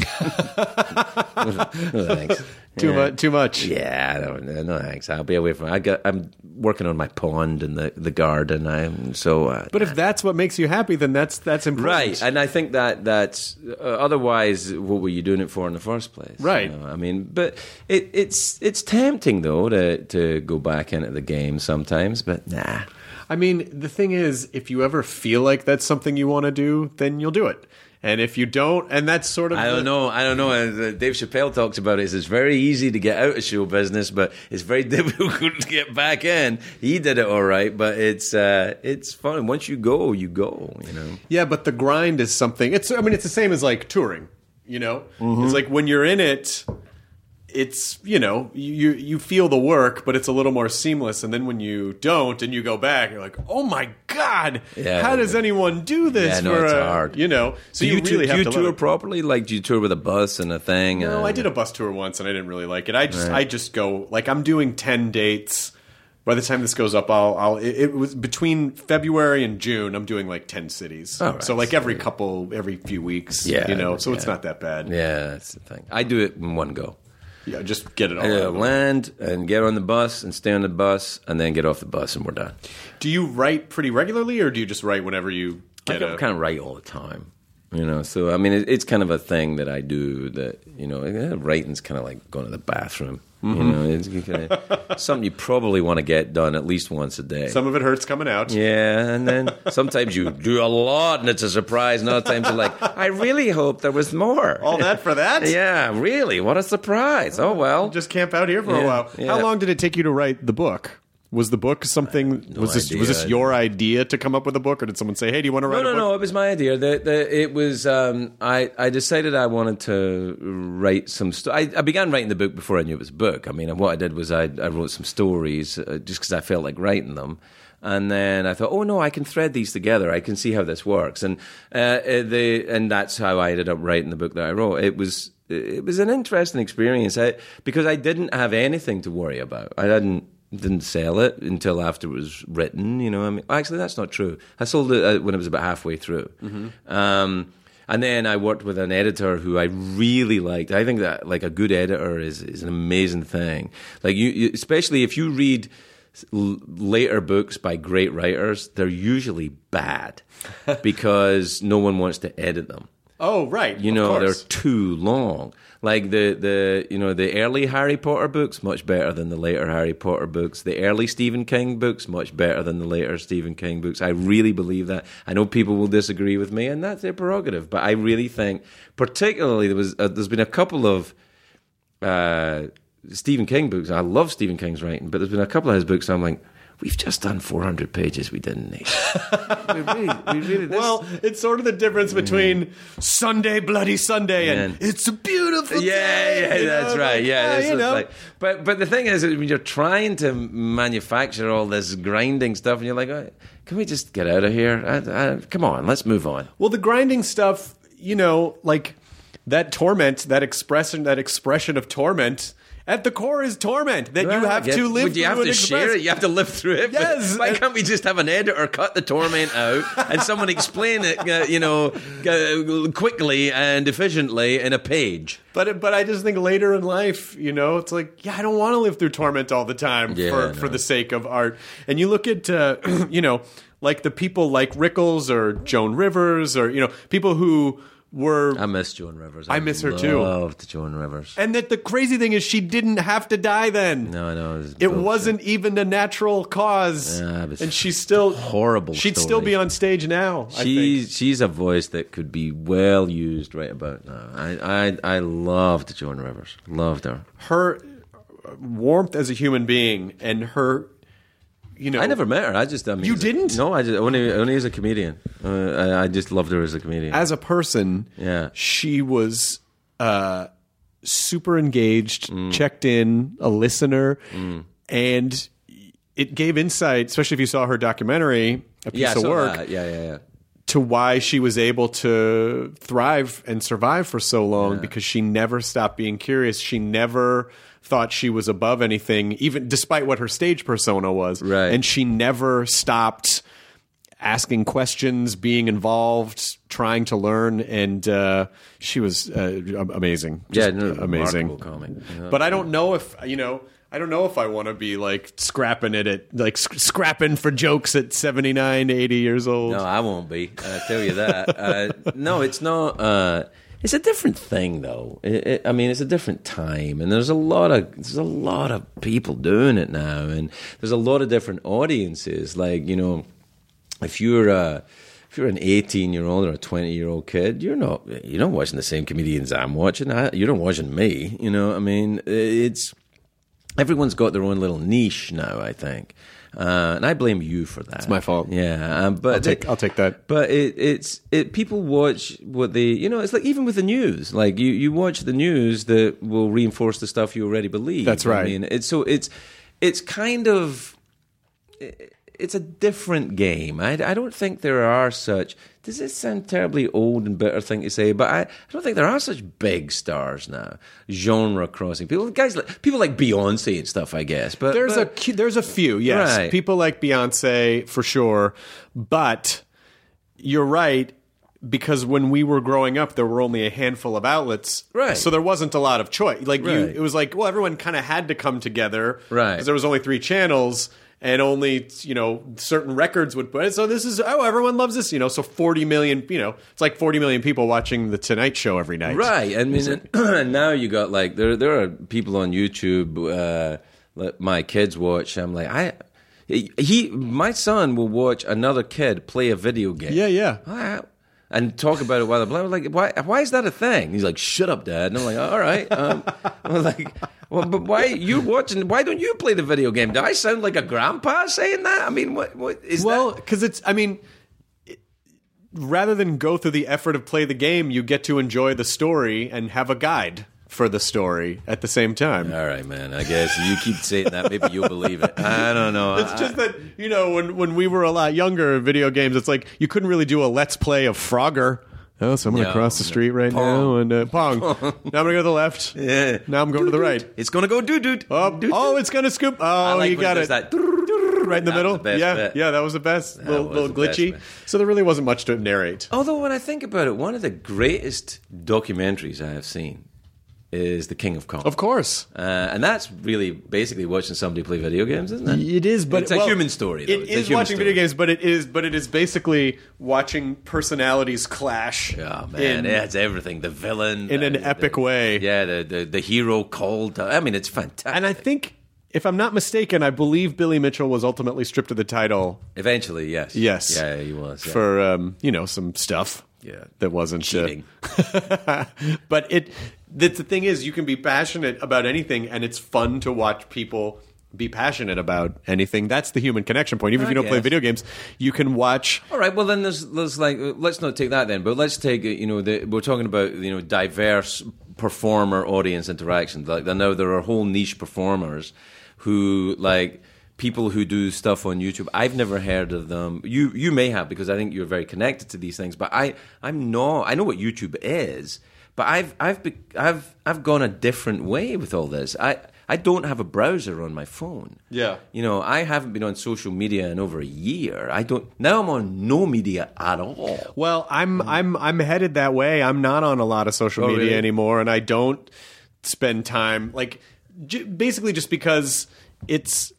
Speaker 1: No thanks.
Speaker 6: Too much.
Speaker 1: Yeah, no thanks. I'll be away from it. I'm working on my pond and the garden.
Speaker 6: But if that's what makes you happy, then that's important,
Speaker 1: right? And I think that's otherwise, what were you doing it for in the first place?
Speaker 6: Right.
Speaker 1: I mean, but it's tempting though to go back into the game sometimes. But nah.
Speaker 6: I mean, the thing is, if you ever feel like that's something you want to do, then you'll do it. And if you don't, and that's sort of...
Speaker 1: I don't know. Dave Chappelle talks about it. It's very easy to get out of show business, but it's very difficult to get back in. He did it all right, but it's fun. Once you go, you know.
Speaker 6: Yeah, but the grind is something... It's the same as like touring, you know?
Speaker 1: Mm-hmm.
Speaker 6: It's like when you're in it... It's, you feel the work, but it's a little more seamless. And then when you don't and you go back, you're like, oh my God, how does anyone do this?
Speaker 1: Yeah, no, it's hard.
Speaker 6: So you really have to...
Speaker 1: Do you tour properly? Like, do you tour with a bus and a thing?
Speaker 6: No, I did a bus tour once and I didn't really like it. I just go, like, I'm doing 10 dates. By the time this goes up, it was between February and June, I'm doing like 10 cities.
Speaker 1: Oh, right.
Speaker 6: So like every few weeks, so it's not that bad.
Speaker 1: Yeah, that's the thing. I do it in one go.
Speaker 6: Yeah, just get it all out.
Speaker 1: Land and get on the bus and stay on the bus and then get off the bus and we're done.
Speaker 6: Do you write pretty regularly or do you just write whenever you get
Speaker 1: I kind of write all the time. So I mean, it's kind of a thing that I do that, writing's kind of like going to the bathroom. It's kind of something you probably want to get done at least once a day.
Speaker 6: Some of it hurts coming out.
Speaker 1: Yeah, and then sometimes you do a lot and it's a surprise, and other times you're like, I really hope there was more.
Speaker 6: All that for that?
Speaker 1: Yeah, really? What a surprise. Oh, well.
Speaker 6: Just camp out here for a while.
Speaker 1: Yeah.
Speaker 6: How long did it take you to write the book? Was the book something? Was this your idea to come up with a book, or did someone say, "Hey, do you want to write a book?"
Speaker 1: No, it was my idea. It was. I decided I wanted to write some. I began writing the book before I knew it was a book. I mean, what I did was I wrote some stories just because I felt like writing them, and then I thought, oh no, I can thread these together. I can see how this works, and that's how I ended up writing the book that I wrote. It was an interesting experience because I didn't have anything to worry about. I didn't sell it until after it was written. I mean, actually, that's not true. I sold it when it was about halfway through. Mm-hmm. And then I worked with an editor who I really liked. I think that like a good editor is an amazing thing. Like you especially if you read later books by great writers, they're usually bad because no one wants to edit them.
Speaker 6: Oh, right.
Speaker 1: They're too long. Like the early Harry Potter books, much better than the later Harry Potter books. The early Stephen King books, much better than the later Stephen King books. I really believe that. I know people will disagree with me, and that's their prerogative. But I really think, particularly, there's been a couple of Stephen King books. I love Stephen King's writing, but there's been a couple of his books I'm like, we've just done 400 pages we didn't need. we really
Speaker 6: well, it's sort of the difference between Sunday, Bloody Sunday and It's a Beautiful Day.
Speaker 1: Yeah, that's right. Yeah, but the thing is, when you're trying to manufacture all this grinding stuff, and you're like, oh, can we just get out of here? Come on, let's move on.
Speaker 6: Well, the grinding stuff, like that torment, that expression of torment. At the core is torment that you have to live through.
Speaker 1: You have to share it. You have to live through it.
Speaker 6: Yes.
Speaker 1: Why can't we just have an editor cut the torment out and someone explain it, quickly and efficiently in a page?
Speaker 6: But I just think later in life, it's like, I don't want to live through torment all the time for the sake of art. And you look at, like the people like Rickles or Joan Rivers or, people who I
Speaker 1: miss Joan Rivers.
Speaker 6: I miss her too.
Speaker 1: I loved Joan Rivers.
Speaker 6: And that the crazy thing is she didn't have to die then.
Speaker 1: No, I know.
Speaker 6: It wasn't even a natural cause.
Speaker 1: Yeah,
Speaker 6: and she's still...
Speaker 1: Horrible
Speaker 6: She'd
Speaker 1: story.
Speaker 6: still be on stage now, I think.
Speaker 1: She's a voice that could be well used right about now. I loved Joan Rivers. Loved her.
Speaker 6: Her warmth as a human being and her...
Speaker 1: I never met her.
Speaker 6: You didn't?
Speaker 1: No, only as a comedian. I just loved her as a comedian.
Speaker 6: As a person, she was super engaged, checked in, a listener, and it gave insight, especially if you saw her documentary, A Piece of Work, to why she was able to thrive and survive for so long because she never stopped being curious. She never thought she was above anything, even despite what her stage persona was.
Speaker 1: Right.
Speaker 6: And she never stopped asking questions, being involved, trying to learn, and she was amazing. Just amazing.
Speaker 1: Remarkable comic. Yeah.
Speaker 6: But I don't know if I don't know if I want to be like scrapping scrapping for jokes at 79, 80 years old.
Speaker 1: No, I won't be. I tell you that. No, it's not. It's a different thing, though. I mean, it's a different time, and there's a lot of people doing it now, and there's a lot of different audiences. Like, if you're if you're an 18-year-old or a 20-year-old kid, you're not watching the same comedians I'm watching. You're not watching me. You know, I mean, everyone's got their own little niche now, I think. And I blame you for that.
Speaker 6: It's my fault.
Speaker 1: Yeah, but
Speaker 6: I'll take that.
Speaker 1: But it's people watch what they, it's like even with the news. Like you watch the news that will reinforce the stuff you already believe.
Speaker 6: That's right.
Speaker 1: I mean, it's kind of. It's a different game. I don't think there are such. Does this sound terribly old and bitter thing to say? But I don't think there are such big stars now, genre crossing people like Beyonce and stuff. I guess, but
Speaker 6: there's a few. Yes,
Speaker 1: right.
Speaker 6: People like Beyonce for sure. But you're right. Because when we were growing up, there were only a handful of outlets,
Speaker 1: right?
Speaker 6: So there wasn't a lot of choice. Like
Speaker 1: right.
Speaker 6: it was like, well, everyone kind of had to come together,
Speaker 1: right?
Speaker 6: Because there was only 3 channels, and only certain records would put it. So this is everyone loves this, so 40 million, it's like 40 million people watching the Tonight Show every night,
Speaker 1: right? I mean, and now you got like there are people on YouTube that my kids watch. I'm like my son will watch another kid play a video game.
Speaker 6: Yeah.
Speaker 1: And talk about it while they're playing. I was like, why is that a thing? He's like, shut up, Dad. And I'm like, all right. I'm like, well, but why you watching? Why don't you play the video game? Do I sound like a grandpa saying that? I mean, what is that?
Speaker 6: Well, because rather than go through the effort of play the game, you get to enjoy the story and have a guide for the story at the same time.
Speaker 1: All right, man. I guess you keep saying that. Maybe you'll believe it. I don't know.
Speaker 6: It's just that, when we were a lot younger, video games, it's like you couldn't really do a Let's Play of Frogger. Oh, so I'm going to cross the street right now and Pong. Now I'm going to go to the left.
Speaker 1: Yeah.
Speaker 6: Now I'm going to the right.
Speaker 1: It's going to go doo-doo.
Speaker 6: Oh, it's going to scoop. Oh,
Speaker 1: like
Speaker 6: you got it.
Speaker 1: That
Speaker 6: right in the middle.
Speaker 1: Bit.
Speaker 6: Yeah, that was the best. Little glitchy.
Speaker 1: Best,
Speaker 6: so there really wasn't much to narrate.
Speaker 1: Although when I think about it, one of the greatest documentaries I have seen is The King of Kong.
Speaker 6: Of course.
Speaker 1: And that's really basically watching somebody play video games, isn't it?
Speaker 6: It is, but
Speaker 1: it's a human story, though.
Speaker 6: It is watching video games, but it is basically watching personalities clash.
Speaker 1: Oh, man. It's everything. The villain.
Speaker 6: In an epic way.
Speaker 1: Yeah, the hero called. I mean, it's fantastic.
Speaker 6: And I think, if I'm not mistaken, I believe Billy Mitchell was ultimately stripped of the title.
Speaker 1: Eventually, yes.
Speaker 6: Yes.
Speaker 1: Yeah, he was. Yeah.
Speaker 6: For, some stuff.
Speaker 1: Yeah.
Speaker 6: That wasn't
Speaker 1: cheating.
Speaker 6: But the thing is, you can be passionate about anything, and it's fun to watch people be passionate about anything. That's the human connection point. Even if you don't play video games, you can watch.
Speaker 1: All right. Well, then there's like, let's not take that then, but let's take we're talking about diverse performer audience interaction. Like now there are whole niche performers who like. People who do stuff on YouTube, I've never heard of them. You may have, because I think you're very connected to these things. But I'm not. I know what YouTube is, but I've gone a different way with all this. I don't have a browser on my phone.
Speaker 6: Yeah.
Speaker 1: I haven't been on social media in over a year. Now I'm on no media at all.
Speaker 6: Well, I'm headed that way. I'm not on a lot of social media
Speaker 1: really?
Speaker 6: anymore, and I don't spend time basically just because it's.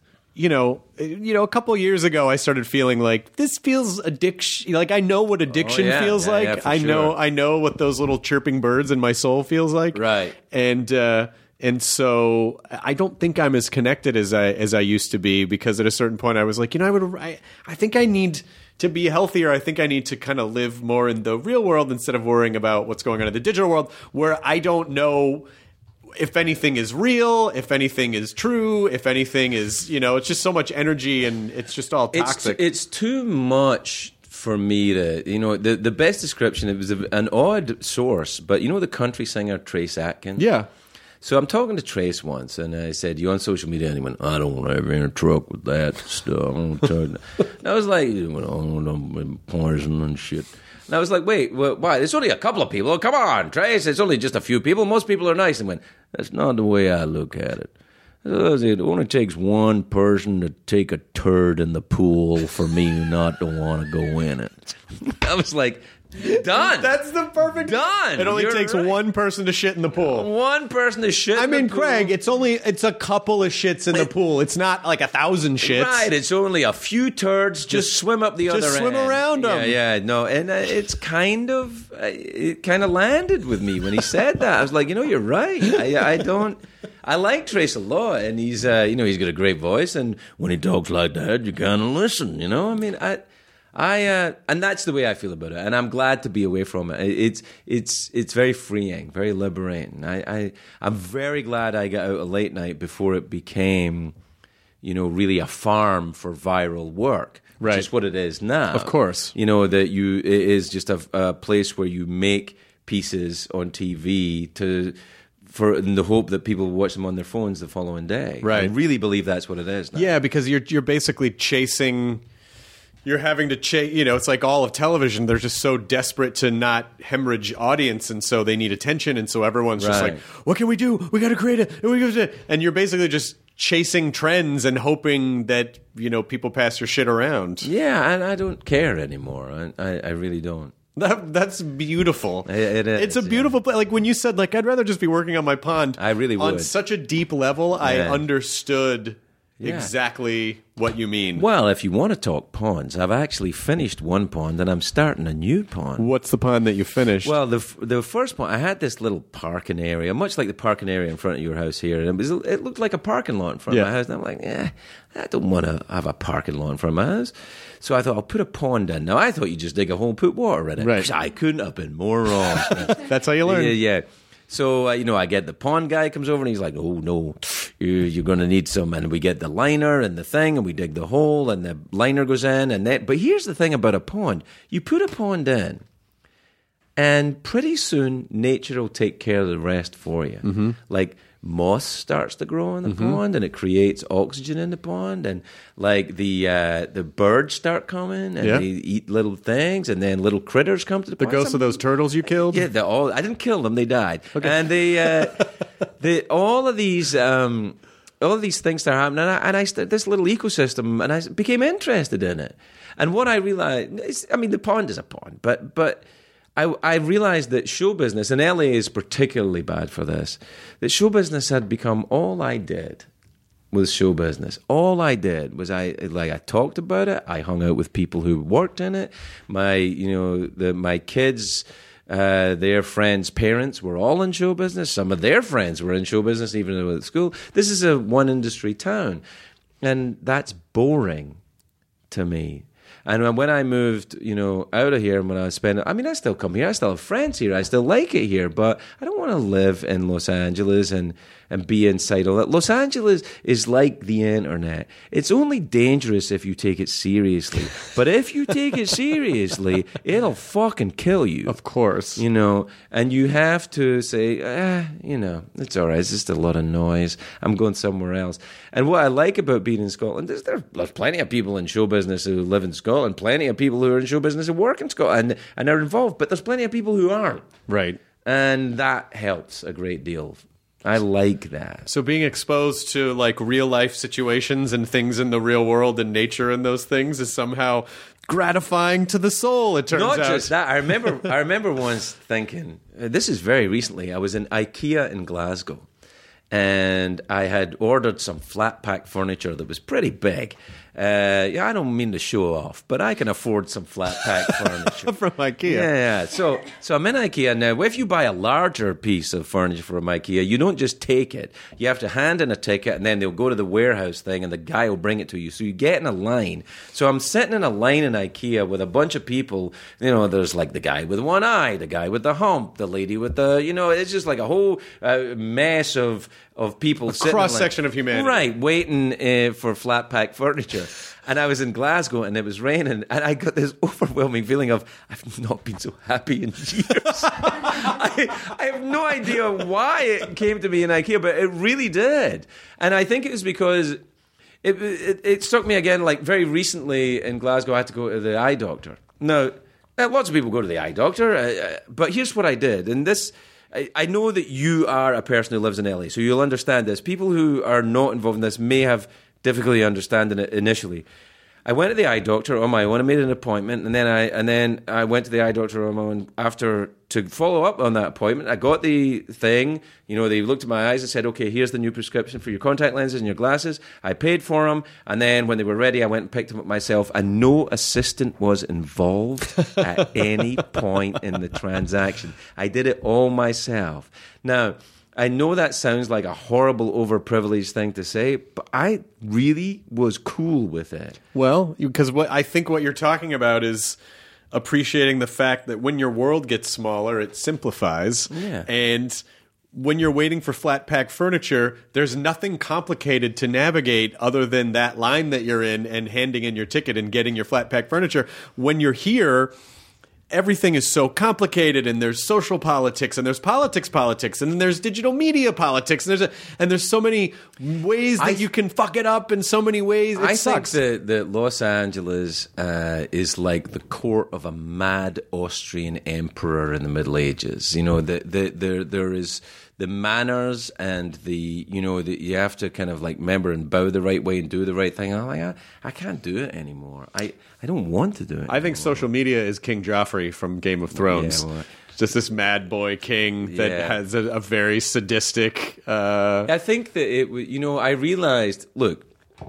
Speaker 6: A couple years ago, I started feeling like this feels addiction. Like I know what addiction feels like.
Speaker 1: Yeah,
Speaker 6: I know what those little chirping birds in my soul feels like.
Speaker 1: Right.
Speaker 6: And so I don't think I'm as connected as I used to be, because at a certain point I was like, I think I need to be healthier. I think I need to kind of live more in the real world instead of worrying about what's going on in the digital world, where I don't know if anything is real, if anything is true, if anything is, it's just so much energy and it's just all toxic.
Speaker 1: It's too much for me to, the best description, it was an odd source, but the country singer Trace Atkins?
Speaker 6: Yeah.
Speaker 1: So I'm talking to Trace once, and I said, "You on social media?" And he went, "I don't want to ever in a truck with that stuff." And I was like, poison and shit. And I was like, wait, why? There's only a couple of people. Oh, come on, Trace. It's only just a few people. Most people are nice. And went, that's not the way I look at it. It only takes one person to take a turd in the pool for me not to want to go in it. I was like, done.
Speaker 6: That's the perfect.
Speaker 1: Done.
Speaker 6: It only takes one person to shit in the pool.
Speaker 1: One person to shit.
Speaker 6: Craig, it's a couple of shits in the pool. It's not like 1,000 shits.
Speaker 1: Right. It's only a few turds. Just swim up the other end.
Speaker 6: Just swim around them.
Speaker 1: Yeah. No, and it kind of landed with me when he said that. I was like, you're right. I like Trace a lot, and he's he's got a great voice, and when he talks like that, you kind of listen. And that's the way I feel about it, and I'm glad to be away from it. It's very freeing, very liberating. I'm very glad I got out of late night before it became, really a farm for viral work, which is what it is now.
Speaker 6: Of course,
Speaker 1: that it is just a place where you make pieces on TV in the hope that people will watch them on their phones the following day.
Speaker 6: Right.
Speaker 1: I really believe that's what it is now.
Speaker 6: Yeah, because you're basically chasing. You're having to chase, it's like all of television. They're just so desperate to not hemorrhage audience, and so they need attention, and so everyone's just like, what can we do? We got to create it. And you're basically just chasing trends and hoping that, people pass your shit around.
Speaker 1: Yeah, and I don't care anymore. I really don't.
Speaker 6: That's beautiful.
Speaker 1: It is.
Speaker 6: It's a beautiful place. Like when you said, I'd rather just be working on my pond.
Speaker 1: I really would.
Speaker 6: On such a deep level, I understood exactly what you mean.
Speaker 1: Well, if you want to talk ponds, I've actually finished one pond and I'm starting a new pond.
Speaker 6: What's the pond that you finished?
Speaker 1: Well, the first pond, I had this little parking area, much like the parking area in front of your house here, and it looked like a parking lot in front of my house, and I'm like, I don't want to have a parking lot in front of my house. So I thought, I'll put a pond in. Now, I thought you just dig a hole and put water in it.
Speaker 6: Right.
Speaker 1: I couldn't have been more wrong.
Speaker 6: That's how you learn.
Speaker 1: Yeah. So, I get the pond guy comes over and he's like, oh, no, you're going to need some. And we get the liner and the thing and we dig the hole and the liner goes in. But here's the thing about a pond. You put a pond in and pretty soon nature will take care of the rest for you. Mm-hmm. Like moss starts to grow in the pond and it creates oxygen in the pond. And like the birds start coming and they eat little things and then little critters come to the pond.
Speaker 6: The ghosts of those turtles you killed?
Speaker 1: Yeah, I didn't kill them; they died. Okay. And all of these things start happening, and I this little ecosystem, and I became interested in it. And what I realized, the pond is a pond, but I realized that show business, and LA is particularly bad for this, that show business had become all I did. With show business, all I did was I talked about it. I hung out with people who worked in it. My kids, their friends' parents were all in show business. Some of their friends were in show business, even though they were at school. This is a one industry town, and that's boring to me. And when I moved, out of here, and when I I still come here. I still have friends here. I still like it here, but I don't want to live in Los Angeles and be inside all that. Los Angeles is like the internet. It's only dangerous if you take it seriously. But if you take it seriously, it'll fucking kill you.
Speaker 6: Of course.
Speaker 1: And you have to say, it's all right. It's just a lot of noise. I'm going somewhere else. And what I like about being in Scotland is there's plenty of people in show business who live in Scotland, plenty of people who are in show business who work in Scotland and are involved, but there's plenty of people who aren't.
Speaker 6: Right.
Speaker 1: And that helps a great deal. I like that.
Speaker 6: So being exposed to real life situations and things in the real world and nature and those things is somehow gratifying to the soul, it turns out.
Speaker 1: Not just that. I remember once thinking, this is very recently, I was in IKEA in Glasgow and I had ordered some flat pack furniture that was pretty big. I don't mean to show off, but I can afford some flat pack furniture.
Speaker 6: From IKEA.
Speaker 1: Yeah. So I'm in IKEA now. If you buy a larger piece of furniture from IKEA, you don't just take it. You have to hand in a ticket, and then they'll go to the warehouse thing, and the guy will bring it to you. So you get in a line. So I'm sitting in a line in IKEA with a bunch of people. There's like the guy with one eye, the guy with the hump, the lady with the, it's just like a whole mess of people sitting
Speaker 6: cross section of humanity,
Speaker 1: right, waiting for flat pack furniture. And I was in Glasgow and it was raining and I got this overwhelming feeling of I've not been so happy in years. I have no idea why it came to me in IKEA, but it really did. And I think it was because it struck me again, like very recently in Glasgow I had to go to the eye doctor. Now, lots of people go to the eye doctor, but here's what I did. And this, I know that you are a person who lives in LA, so you'll understand this. People who are not involved in this may have difficulty understanding it initially. I went to the eye doctor on my own. I made an appointment, and then I went to the eye doctor on my own after to follow up on that appointment. I got the thing. They looked at my eyes and said, "Okay, here's the new prescription for your contact lenses and your glasses." I paid for them, and then when they were ready, I went and picked them up myself. And no assistant was involved at any point in the transaction. I did it all myself. Now, I know that sounds like a horrible, overprivileged thing to say, but I really was cool with it.
Speaker 6: Well, because I think what you're talking about is appreciating the fact that when your world gets smaller, it simplifies.
Speaker 1: Yeah.
Speaker 6: And when you're waiting for flat pack furniture, there's nothing complicated to navigate other than that line that you're in and handing in your ticket and getting your flat pack furniture. When you're here, everything is so complicated, and there's social politics, and there's politics, and then there's digital media politics, and there's so many ways that you can fuck it up in so many ways. It sucks.
Speaker 1: think that Los Angeles is like the court of a mad Austrian emperor in the Middle Ages. You know, there is the manners and you have to kind of like remember and bow the right way and do the right thing. I'm like, I can't do it anymore. I don't want to do it.
Speaker 6: I think social media is King Joffrey from Game of Thrones.
Speaker 1: Yeah, well,
Speaker 6: just this mad boy king that has a very sadistic.
Speaker 1: I think that I realized. Look,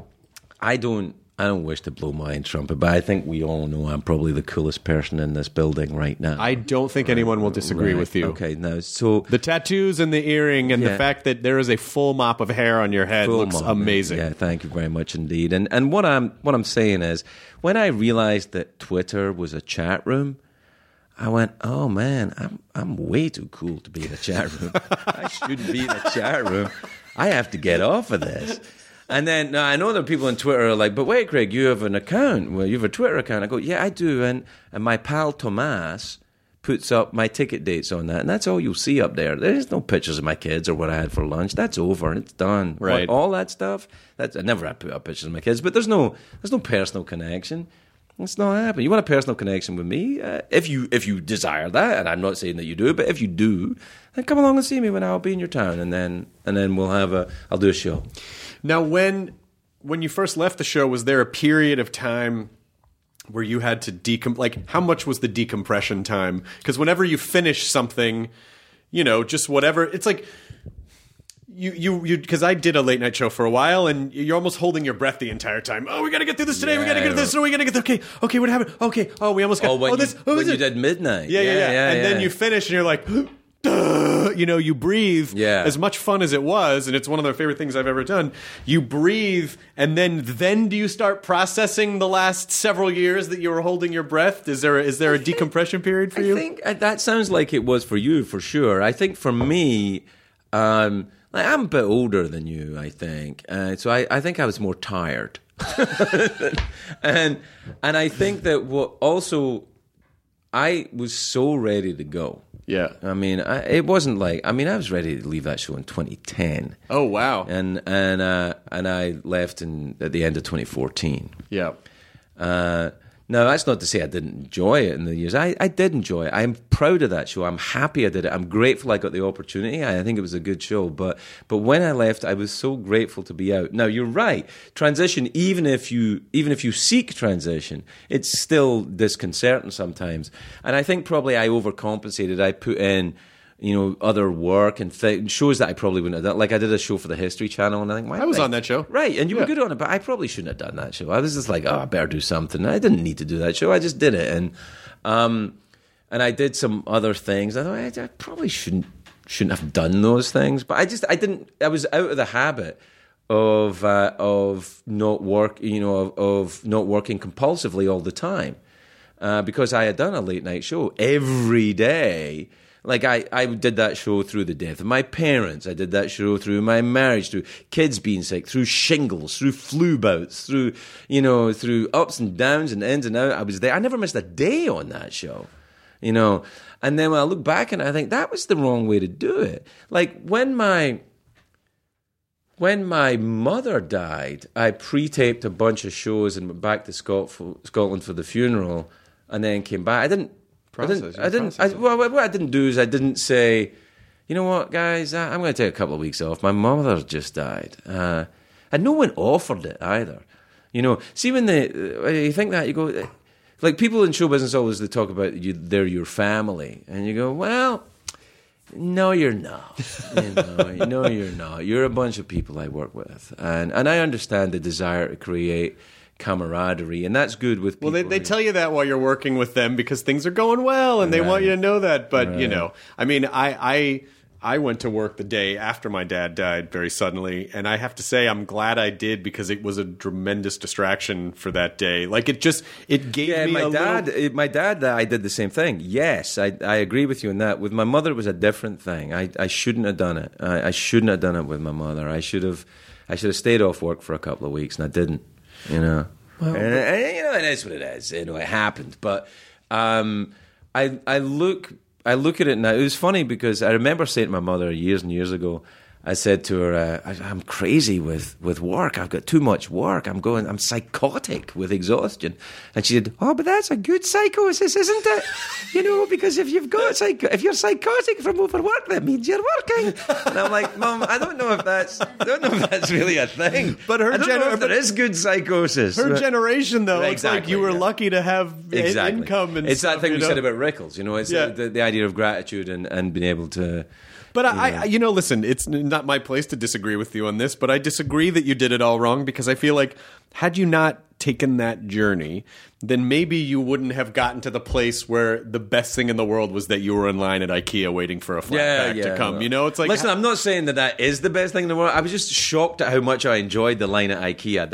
Speaker 1: I don't wish to blow my own trumpet, but I think we all know I'm probably the coolest person in this building right now.
Speaker 6: I don't think anyone will disagree with you.
Speaker 1: Okay, now so
Speaker 6: the tattoos and the earring and the fact that there is a full mop of hair on your head looks amazing.
Speaker 1: Yeah, thank you very much indeed. And what I'm saying is, when I realized that Twitter was a chat room, I went, oh man, I'm way too cool to be in a chat room. I shouldn't be in a chat room. I have to get off of this. And then, now I know that people on Twitter are like, but wait, Craig, you have an account. Well, you have a Twitter account. I go, yeah, I do. And my pal Tomas puts up my ticket dates on that. And that's all you'll see up there. There's no pictures of my kids or what I had for lunch. That's over. It's done.
Speaker 6: Right.
Speaker 1: All that stuff. I never had put up pictures of my kids. But there's no personal connection. It's not happening. You want a personal connection with me? If you desire that, and I'm not saying that you do, but if you do, then come along and see me when I'll be in your town. And then I'll do a show.
Speaker 6: Now, when you first left the show, was there a period of time where you had to how much was the decompression time? Because whenever you finish something, just whatever, it's like you because I did a late night show for a while, and you're almost holding your breath the entire time. Oh, we got to get through this today. We got to get through this. No, we got to get through. Okay, what happened? Okay, we almost got.
Speaker 1: When you did midnight.
Speaker 6: Yeah. And then you finish, and you're like. You breathe.
Speaker 1: Yeah.
Speaker 6: As much fun as it was, and it's one of the favorite things I've ever done. You breathe, and then do you start processing the last several years that you were holding your breath? Is there a decompression period for you?
Speaker 1: I think that sounds like it was for you, for sure. I think for me, I'm a bit older than you, I think. So I think I was more tired. and I think that I was so ready to go.
Speaker 6: Yeah.
Speaker 1: I mean, it wasn't like, I was ready to leave that show in 2010.
Speaker 6: Oh, wow.
Speaker 1: And I left at the end of 2014.
Speaker 6: Yeah.
Speaker 1: Now, that's not to say I didn't enjoy it in the years. I did enjoy it. I'm proud of that show. I'm happy I did it. I'm grateful I got the opportunity. I think it was a good show. But when I left, I was so grateful to be out. Now, you're right. Transition, even if you seek transition, it's still disconcerting sometimes. And I think probably I overcompensated. I put in other work and shows that I probably wouldn't have done. Like I did a show for the History Channel, and I think
Speaker 6: I was on that show,
Speaker 1: right? And you were good on it, but I probably shouldn't have done that show. I was just like, I better do something. I didn't need to do that show. I just did it, and I did some other things. I thought I probably shouldn't have done those things, but I didn't. I was out of the habit of not working compulsively all the time because I had done a late night show every day. Like I did that show through the death of my parents. I did that show through my marriage, through kids being sick, through shingles, through flu bouts, through ups and downs and ins and outs. I was there. I never missed a day on that show, And then when I look back and I think that was the wrong way to do it. Like when my mother died, I pre-taped a bunch of shows and went back to Scotland for the funeral, and then came back. What I didn't do is I didn't say, you know what, guys, I'm going to take a couple of weeks off. My mother just died. And no one offered it either. See, when you think that, you go, like people in show business always, they talk about they're your family. And you go, well, no, you're not. No, you're not. You're a bunch of people I work with. And I understand the desire to create camaraderie, and that's good with people.
Speaker 6: Well, they tell you that while you're working with them because things are going well, and they want you to know that. But,
Speaker 1: right.
Speaker 6: I went to work the day after my dad died very suddenly, and I have to say I'm glad I did because it was a tremendous distraction for that day. Like it gave me
Speaker 1: my dad, I did the same thing. Yes, I agree with you on that. With my mother, it was a different thing. I shouldn't have done it. I shouldn't have done it with my mother. I should have stayed off work for a couple of weeks, and I didn't. You know, and it is what it is. You know, it happened, but I look at it now. It was funny because I remember saying to my mother years and years ago, I said to her, I'm crazy with work. I've got too much work. I'm psychotic with exhaustion. And she said, oh, but that's a good psychosis, isn't it? You know, because if you're psychotic from overwork, that means you're working. And I'm like, Mom, I don't know if that's really a thing.
Speaker 6: But her
Speaker 1: I don't know if there is good psychosis.
Speaker 6: Her generation, though,
Speaker 1: Right,
Speaker 6: it's like you were lucky to have income and
Speaker 1: it's
Speaker 6: stuff.
Speaker 1: that thing
Speaker 6: you
Speaker 1: we
Speaker 6: know?
Speaker 1: said about Rickles, you know, it's the idea of gratitude and being able to...
Speaker 6: But I listen, it's not my place to disagree with you on this, but I disagree that you did it all wrong because I feel like had you not taken that journey, then maybe you wouldn't have gotten to the place where the best thing in the world was that you were in line at IKEA waiting for a flat pack to come. You know, it's like...
Speaker 1: Listen, I'm not saying that is the best thing in the world. I was just shocked at how much I enjoyed the line at IKEA.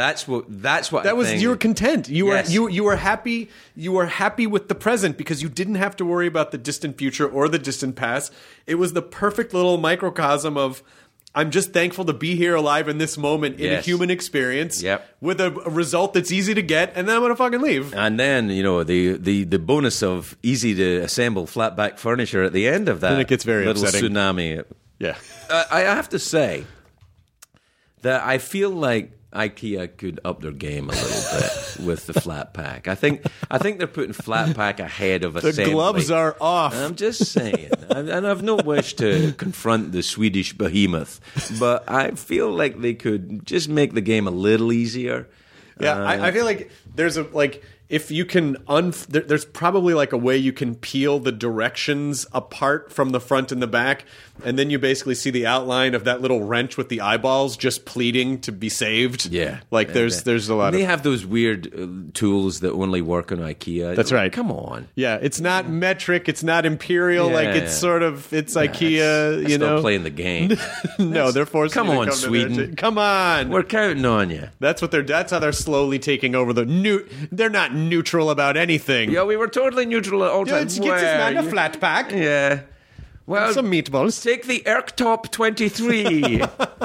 Speaker 1: You
Speaker 6: were content. You were happy. You were happy with the present because you didn't have to worry about the distant future or the distant past. It was the perfect little microcosm of... I'm just thankful to be here alive in this moment in a human experience with a result that's easy to get, and then I'm going to fucking leave.
Speaker 1: And then, you know, the bonus of easy to assemble flat back furniture at the end of that
Speaker 6: then it gets very
Speaker 1: little
Speaker 6: upsetting.
Speaker 1: tsunami.
Speaker 6: Yeah.
Speaker 1: I have to say that I feel like IKEA could up their game a little bit with the flat pack. I think they're putting flat pack ahead of assembly.
Speaker 6: The gloves are off.
Speaker 1: I'm just saying, and I've no wish to confront the Swedish behemoth, but I feel like they could just make the game a little easier.
Speaker 6: Yeah, I feel like there's if you can there's probably like a way you can peel the directions apart from the front and the back, and then you basically see the outline of that little wrench with the eyeballs just pleading to be saved.
Speaker 1: Yeah,
Speaker 6: like there's a lot.
Speaker 1: They have those weird tools that only work on IKEA.
Speaker 6: That's right.
Speaker 1: Come on.
Speaker 6: Yeah, it's not metric. It's not imperial.
Speaker 1: Yeah.
Speaker 6: Like it's IKEA. You know,
Speaker 1: playing the game.
Speaker 6: No, they're forcing.
Speaker 1: Come
Speaker 6: you to
Speaker 1: on,
Speaker 6: come
Speaker 1: Sweden.
Speaker 6: Come on.
Speaker 1: We're counting on you.
Speaker 6: That's how they're slowly taking over They're not neutral about anything.
Speaker 1: Yeah, we were totally neutral at all times.
Speaker 6: Get this man a flat pack.
Speaker 1: Yeah. Well,
Speaker 6: some meatballs.
Speaker 1: Take the Erktop 23.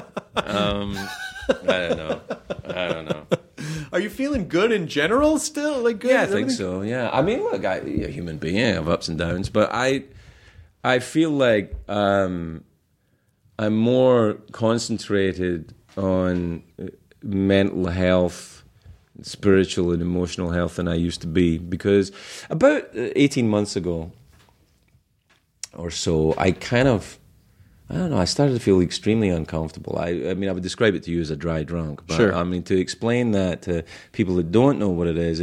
Speaker 1: I don't know.
Speaker 6: Are you feeling good in general still? Like good?
Speaker 1: Yeah, I think so. Yeah. I mean, look, I'm a human being. I have ups and downs, but I feel like I'm more concentrated on mental health, spiritual and emotional health than I used to be, because about 18 months ago or so, I started to feel extremely uncomfortable. I mean, I would describe it to you as a dry drunk, but
Speaker 6: sure.
Speaker 1: I mean, to explain that to people that don't know what it is,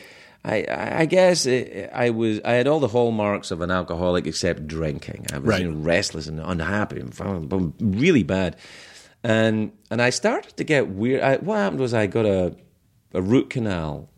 Speaker 1: I guess I had all the hallmarks of an alcoholic except drinking. I was restless and unhappy and really bad. And I started to get weird. What happened was I got a root canal,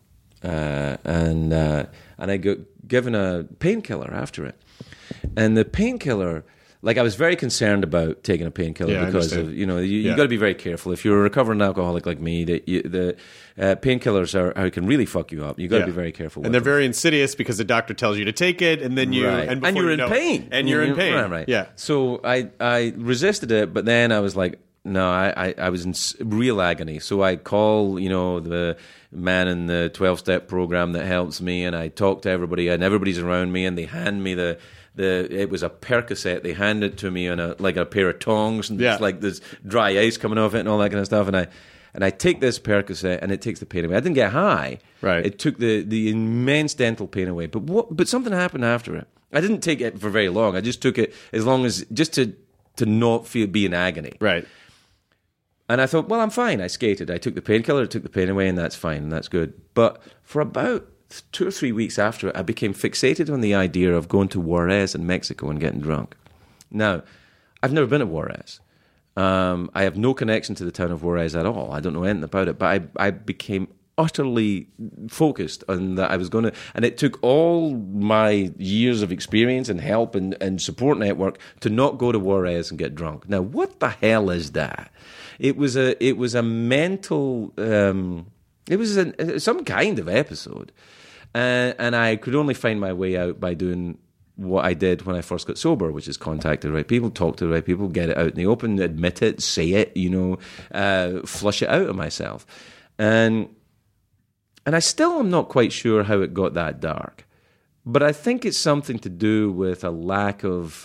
Speaker 1: and I got given a painkiller after it. And the painkiller, like, I was very concerned about taking a painkiller because of, you got to be very careful. If you're a recovering alcoholic like me, the painkillers can really fuck you up. You got to be very careful.
Speaker 6: And they're very insidious because the doctor tells you to take it, and then you're in pain. And you're in pain.
Speaker 1: Right.
Speaker 6: Yeah.
Speaker 1: So I resisted it, but then I was like, no, I was in real agony. So I call, the man in the 12-step program that helps me, and I talk to everybody, and everybody's around me, and they hand me it was a Percocet. They hand it to me on a pair of tongs, and it's like there's dry ice coming off it and all that kind of stuff. And I take this Percocet, and it takes the pain away. I didn't get high.
Speaker 6: Right.
Speaker 1: It took the immense dental pain away. But something happened after it. I didn't take it for very long. I just took it as long as just to not be in agony.
Speaker 6: Right.
Speaker 1: And I thought, well, I'm fine. I skated. I took the painkiller, it took the pain away, and that's fine, and that's good. But for about 2 or 3 weeks after it, I became fixated on the idea of going to Juarez in Mexico and getting drunk. Now, I've never been to Juarez. I have no connection to the town of Juarez at all. I don't know anything about it. But I became utterly focused on that I was going to, and it took all my years of experience and help and support network to not go to Juarez and get drunk. Now, what the hell is that? It was a mental, it was some kind of episode, and I could only find my way out by doing what I did when I first got sober, which is contact the right people, talk to the right people, get it out in the open, admit it, say it, flush it out of myself. And I still am not quite sure how it got that dark. But I think it's something to do with a lack of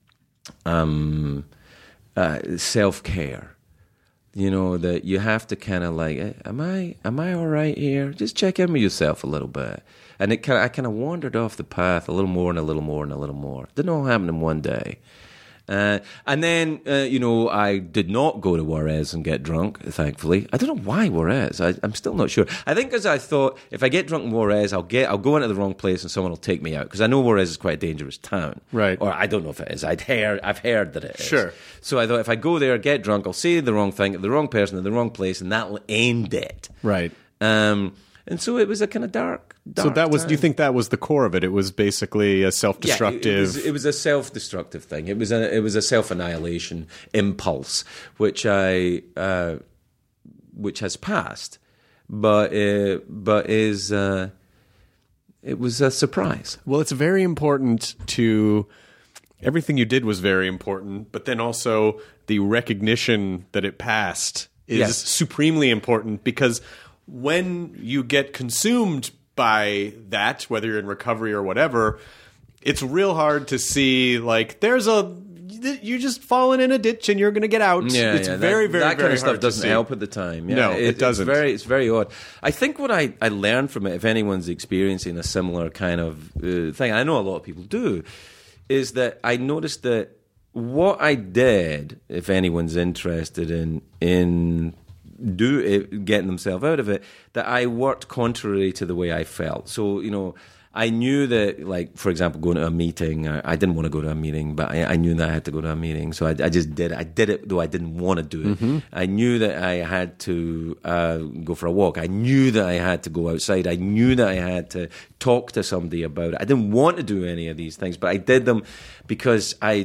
Speaker 1: self-care. That you have to kind of like, am I all right here? Just check in with yourself a little bit. And I kind of wandered off the path a little more and a little more and a little more. Didn't all happen in one day. And then, I did not go to Juarez and get drunk, thankfully. I don't know why Juarez. I'm still not sure. I think because I thought, if I get drunk in Juarez, I'll go into the wrong place and someone will take me out. Because I know Juarez is quite a dangerous town.
Speaker 6: Right.
Speaker 1: Or I don't know if it is. I've heard that it is.
Speaker 6: Sure.
Speaker 1: So I thought, if I go there, get drunk, I'll say the wrong thing, the wrong person, in the wrong place, and that'll end it.
Speaker 6: Right.
Speaker 1: And so it was a kind of dark
Speaker 6: so that was.
Speaker 1: time.
Speaker 6: Do you think that was the core of it? It was basically a self-destructive.
Speaker 1: Yeah, it was a self-destructive thing. It was a self-annihilation impulse, which has passed, but it was a surprise.
Speaker 6: Well, it's very important to. Everything you did was very important, but then also the recognition that it passed is supremely important, because when you get consumed by that, whether you're in recovery or whatever, it's real hard to see, like, you're just falling in a ditch and you're going to get out. It's very, very,
Speaker 1: that
Speaker 6: very
Speaker 1: kind of stuff
Speaker 6: hard
Speaker 1: doesn't
Speaker 6: to see.
Speaker 1: help at the time. Yeah,
Speaker 6: No, it doesn't.
Speaker 1: It's very odd. I think what I learned from it, if anyone's experiencing a similar kind of thing, I know a lot of people do, is that I noticed that what I did, if anyone's interested in getting themselves out of it, that I worked contrary to the way I felt. So, I knew that, like, for example, going to a meeting, I didn't want to go to a meeting, but I knew that I had to go to a meeting. So I just did it. I did it, though I didn't want to do it. Mm-hmm. I knew that I had to go for a walk. I knew that I had to go outside. I knew that I had to talk to somebody about it. I didn't want to do any of these things, but I did them because I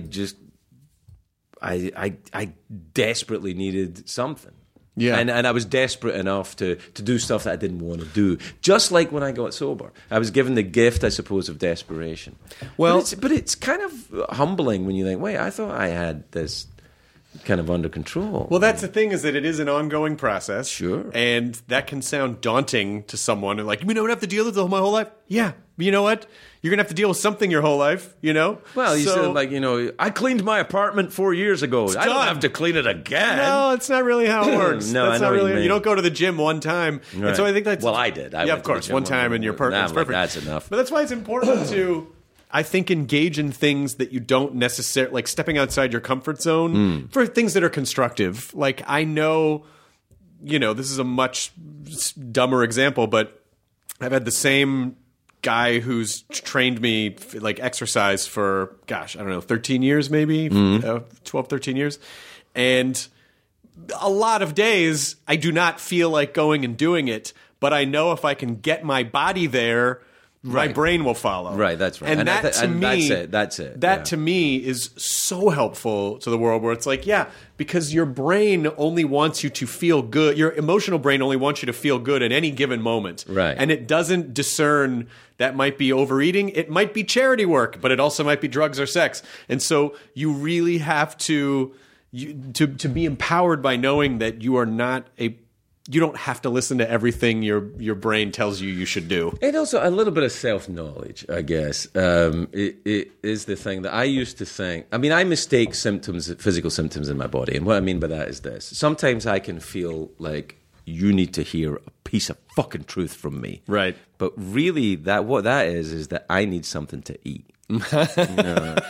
Speaker 1: desperately needed something.
Speaker 6: Yeah.
Speaker 1: And I was desperate enough to do stuff that I didn't want to do. Just like when I got sober. I was given the gift, I suppose, of desperation.
Speaker 6: Well,
Speaker 1: but it's kind of humbling when you think, wait, I thought I had this kind of under control.
Speaker 6: Well, that's the thing, is that it is an ongoing process.
Speaker 1: Sure.
Speaker 6: And that can sound daunting to someone. Like, you know what I have to deal with my whole life? Yeah. But you know what? You're going to have to deal with something your whole life,
Speaker 1: Well, you said, like, I cleaned my apartment 4 years ago. I don't have to clean it again.
Speaker 6: No, it's not really how it works.
Speaker 1: No,
Speaker 6: that's
Speaker 1: I know
Speaker 6: not
Speaker 1: what
Speaker 6: really.
Speaker 1: you mean.
Speaker 6: You don't go to the gym one time.
Speaker 1: Right.
Speaker 6: And so I think that's.
Speaker 1: Well, I did. I
Speaker 6: yeah,
Speaker 1: went
Speaker 6: of
Speaker 1: to the
Speaker 6: course.
Speaker 1: gym
Speaker 6: One time and you're perfect. It's perfect.
Speaker 1: That's enough.
Speaker 6: But that's why it's important to, I think, engage in things that you don't necessarily, like stepping outside your comfort zone for things that are constructive. Like, I know, this is a much dumber example, but I've had the same guy who's trained me like exercise for, 13 years maybe, 12, 13 years. And a lot of days I do not feel like going and doing it, but I know if I can get my body there, my brain will follow.
Speaker 1: Right, that's right.
Speaker 6: And that to me,
Speaker 1: that's it.
Speaker 6: That to me is so helpful to the world, where it's like, because your brain only wants you to feel good. Your emotional brain only wants you to feel good at any given moment.
Speaker 1: Right.
Speaker 6: And it doesn't discern that might be overeating. It might be charity work, but it also might be drugs or sex. And so you really have to be empowered by knowing that you are not you don't have to listen to everything your brain tells you should do.
Speaker 1: And also a little bit of self-knowledge, I guess, it is the thing that I used to think. I mean, I mistake physical symptoms in my body. And what I mean by that is this. Sometimes I can feel like you need to hear a piece of fucking truth from me.
Speaker 6: Right.
Speaker 1: But really, what that is that I need something to eat.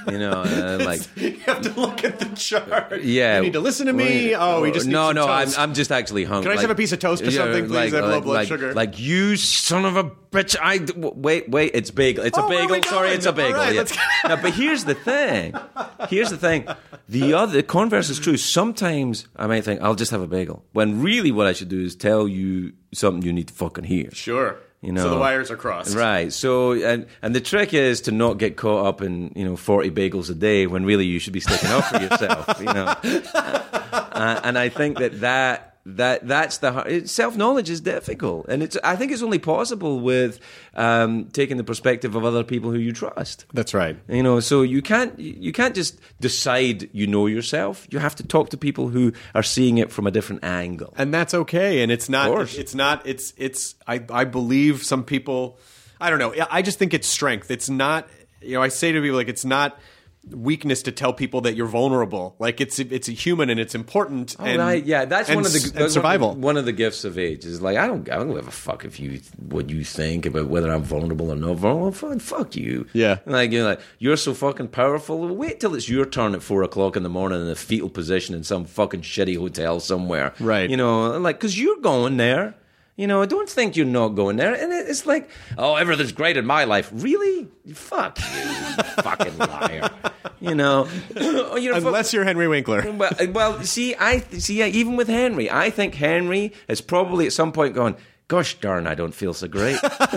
Speaker 1: You know, like
Speaker 6: you have to look at the chart.
Speaker 1: yeah,
Speaker 6: you need to listen to me. Oh, we just need some toast.
Speaker 1: I'm just actually hungry.
Speaker 6: Can I just have a piece of toast or something, please? I have low blood sugar.
Speaker 1: Like you son of a bitch! Wait, it's bagel. It's a
Speaker 6: where are we
Speaker 1: bagel. Sorry,
Speaker 6: going?
Speaker 1: it's a bagel.
Speaker 6: All right,
Speaker 1: yeah.
Speaker 6: let's
Speaker 1: No, but here's the thing. The converse is true. Sometimes I might think I'll just have a bagel, when really what I should do is tell you something you need to fucking hear.
Speaker 6: Sure.
Speaker 1: You know,
Speaker 6: so the wires are crossed.
Speaker 1: Right. So, and the trick is to not get caught up in, 40 bagels a day when really you should be sticking up for yourself, and I think that's the self-knowledge is difficult, and I think it's only possible with taking the perspective of other people who you trust.
Speaker 6: That's right.
Speaker 1: So you can't just decide you know yourself. You have to talk to people who are seeing it from a different angle,
Speaker 6: and that's okay. And it's not.
Speaker 1: Of course.
Speaker 6: It's not. It's. I believe some people. I don't know. I just think it's strength. It's not. I say to people like it's not weakness to tell people that you're vulnerable. Like it's a human and it's important.
Speaker 1: Oh, right. Yeah, that's one of the
Speaker 6: survival.
Speaker 1: One of the gifts of age is like I don't give a fuck what you think about whether I'm vulnerable or not vulnerable. Fuck you.
Speaker 6: Yeah.
Speaker 1: Like you're so fucking powerful. Wait till it's your turn at 4:00 in the morning in a fetal position in some fucking shitty hotel somewhere.
Speaker 6: Right.
Speaker 1: Because you're going there. Don't think you're not going there. And it's like, oh, everything's great in my life. Really? Fuck you, fucking liar.
Speaker 6: Unless you're Henry Winkler.
Speaker 1: Well, even with Henry, I think Henry has probably at some point gone, gosh darn, I don't feel so great.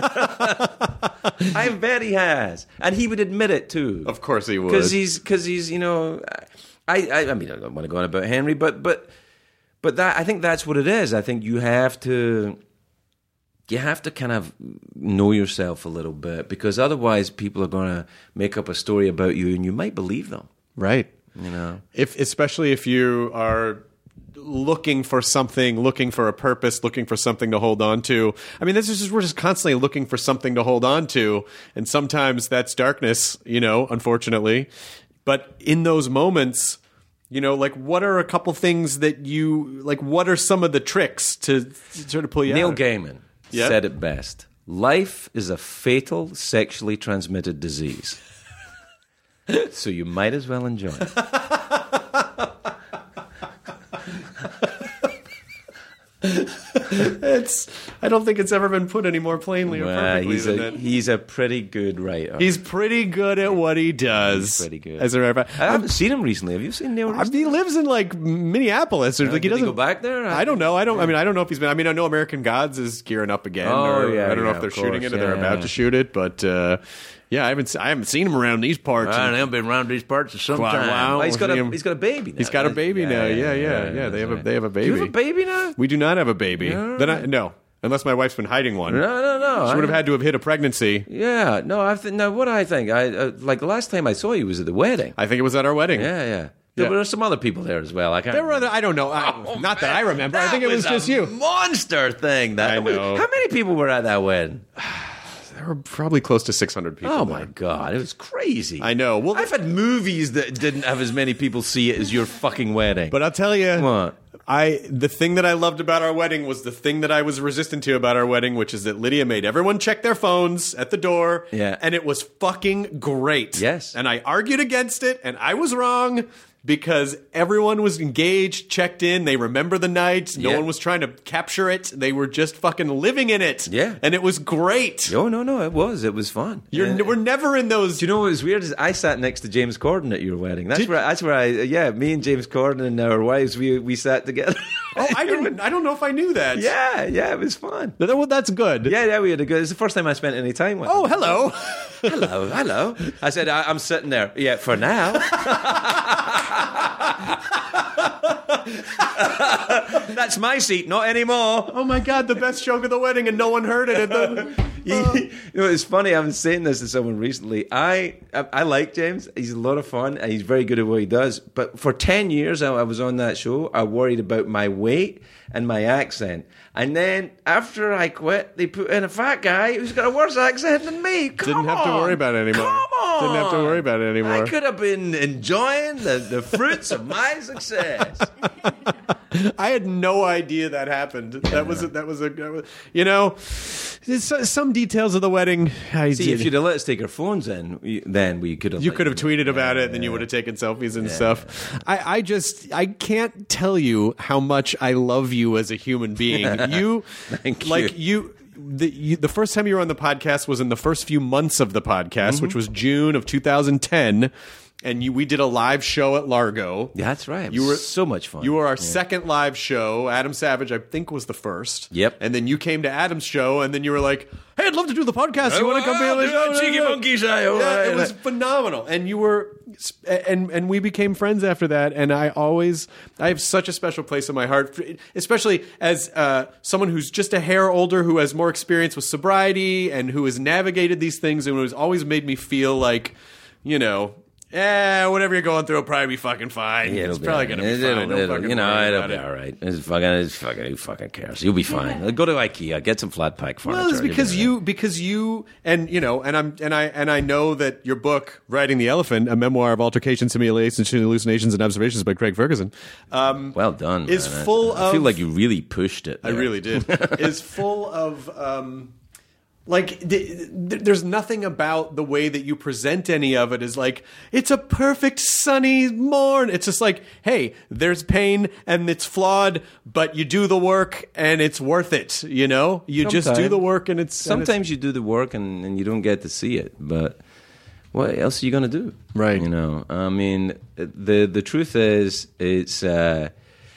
Speaker 1: I bet he has. And he would admit it too.
Speaker 6: Of course he would.
Speaker 1: Because he's I don't want to go on about Henry, but that I think that's what it is. I think you have to kind of know yourself a little bit, because otherwise people are going to make up a story about you and you might believe them.
Speaker 6: Right. Especially if you are looking for something, looking for a purpose, looking for something to hold on to. I mean, we're just constantly looking for something to hold on to, and sometimes that's darkness, unfortunately. But in those moments, what are a couple things that what are some of the tricks to sort of pull you
Speaker 1: Neil
Speaker 6: out?
Speaker 1: Gaiman said it best. Life is a fatal sexually transmitted disease. So you might as well enjoy it.
Speaker 6: I don't think it's ever been put any more plainly or perfectly than that.
Speaker 1: He's a pretty good writer.
Speaker 6: He's pretty good at what he does.
Speaker 1: He's pretty good.
Speaker 6: As a matter of fact,
Speaker 1: I haven't seen him recently. Have you seen Neil recently?
Speaker 6: He lives in Minneapolis. Or,
Speaker 1: did he go back there?
Speaker 6: I don't know. I don't know if he's been. I mean, I know American Gods is gearing up again. I don't know if they're shooting it or they're about to shoot it, but. I haven't seen him around these parts.
Speaker 1: I haven't been around these parts in some time.
Speaker 6: Wow.
Speaker 1: He's got a baby now.
Speaker 6: He's got a baby now. Yeah. They have a baby.
Speaker 1: Do you have a baby now?
Speaker 6: We do not have a baby. No. Unless my wife's been hiding one.
Speaker 1: No.
Speaker 6: She would have had to have hit a pregnancy.
Speaker 1: Yeah. No, what I think, like the last time I saw you was at the wedding.
Speaker 6: I think it was at our wedding.
Speaker 1: Yeah. There were some other people there as well. I
Speaker 6: don't know. Not that I remember. I think it was just you.
Speaker 1: Monster thing.
Speaker 6: I know.
Speaker 1: How many people were at that wedding?
Speaker 6: There were probably close to 600 people.
Speaker 1: Oh my God, it was crazy.
Speaker 6: I know. Well,
Speaker 1: I've had movies that didn't have as many people see it as your fucking wedding.
Speaker 6: But I'll tell you,
Speaker 1: what?
Speaker 6: The thing that I loved about our wedding was the thing that I was resistant to about our wedding, which is that Lydia made everyone check their phones at the door.
Speaker 1: Yeah.
Speaker 6: And it was fucking great.
Speaker 1: Yes.
Speaker 6: And I argued against it, and I was wrong. Because everyone was engaged, checked in, they remember the night, no one was trying to capture it, they were just fucking living in it.
Speaker 1: Yeah.
Speaker 6: And it was great.
Speaker 1: Oh, no, it was fun.
Speaker 6: We're never in those...
Speaker 1: Do you know what was weird is I sat next to James Corden at your wedding. That's where me and James Corden and our wives, we sat together.
Speaker 6: Oh, I don't know if I knew that.
Speaker 1: Yeah, it was fun.
Speaker 6: Well, that's good.
Speaker 1: Yeah, we had a good... It's the first time I spent any time with him.
Speaker 6: Oh, hello.
Speaker 1: Hello. I said, I'm sitting there. Yeah, for now. That's my seat, not anymore.
Speaker 6: Oh my God, the best joke of the wedding, and no one heard it.
Speaker 1: It's funny. I was saying this to someone recently. I like James. He's a lot of fun, and he's very good at what he does. But for 10 years, I was on that show. I worried about my weight and my accent. And then after I quit, they put in a fat guy who's got a worse accent than me.
Speaker 6: Didn't have to worry about it anymore.
Speaker 1: Come on.
Speaker 6: Didn't have to worry about it anymore.
Speaker 1: I could have been enjoying the fruits of my success.
Speaker 6: I had no idea that happened. That was
Speaker 2: some details of the wedding.
Speaker 1: See, if you'd have let us take our phones in, then we could have.
Speaker 2: You could have tweeted about it, and then you would have taken selfies and stuff. I can't tell you how much I love you as a human being.
Speaker 1: Thank you.
Speaker 2: The first time you were on the podcast was in the first few months of the podcast, which was June of 2010. And we did a live show at Largo.
Speaker 1: Yeah, that's right. You were so much fun.
Speaker 2: You were our second live show. Adam Savage, I think, was the first.
Speaker 1: Yep.
Speaker 2: And then you came to Adam's show, and then you were like, "Hey, I'd love to do the podcast. You want to come be on the show?"
Speaker 1: Cheeky monkeys,
Speaker 2: it was phenomenal. And you were, and we became friends after that. And I have such a special place in my heart, especially as someone who's just a hair older, who has more experience with sobriety, and who has navigated these things, and who has always made me feel like, whatever you're going through will probably be fucking fine.
Speaker 1: Yeah,
Speaker 2: it's probably going to be fine.
Speaker 1: It'll be all right. Who fucking cares? You'll be fine. Go to IKEA, get some flat pack furniture.
Speaker 2: Well, it's because you, and I know that your book, Riding the Elephant, a memoir of altercations, simulations, hallucinations, and observations by Craig Ferguson.
Speaker 1: Well done.
Speaker 2: Is
Speaker 1: man.
Speaker 2: full of.
Speaker 1: I feel like you really pushed it.
Speaker 2: I really did. Is full of. There's nothing about the way that you present any of it is like, it's a perfect sunny morn. It's just like, hey, there's pain and it's flawed, but you do the work and it's worth it. You just do the work and it's...
Speaker 1: Sometimes you do the work and you don't get to see it, but what else are you going to do?
Speaker 2: Right.
Speaker 1: I mean, the truth is, it's... I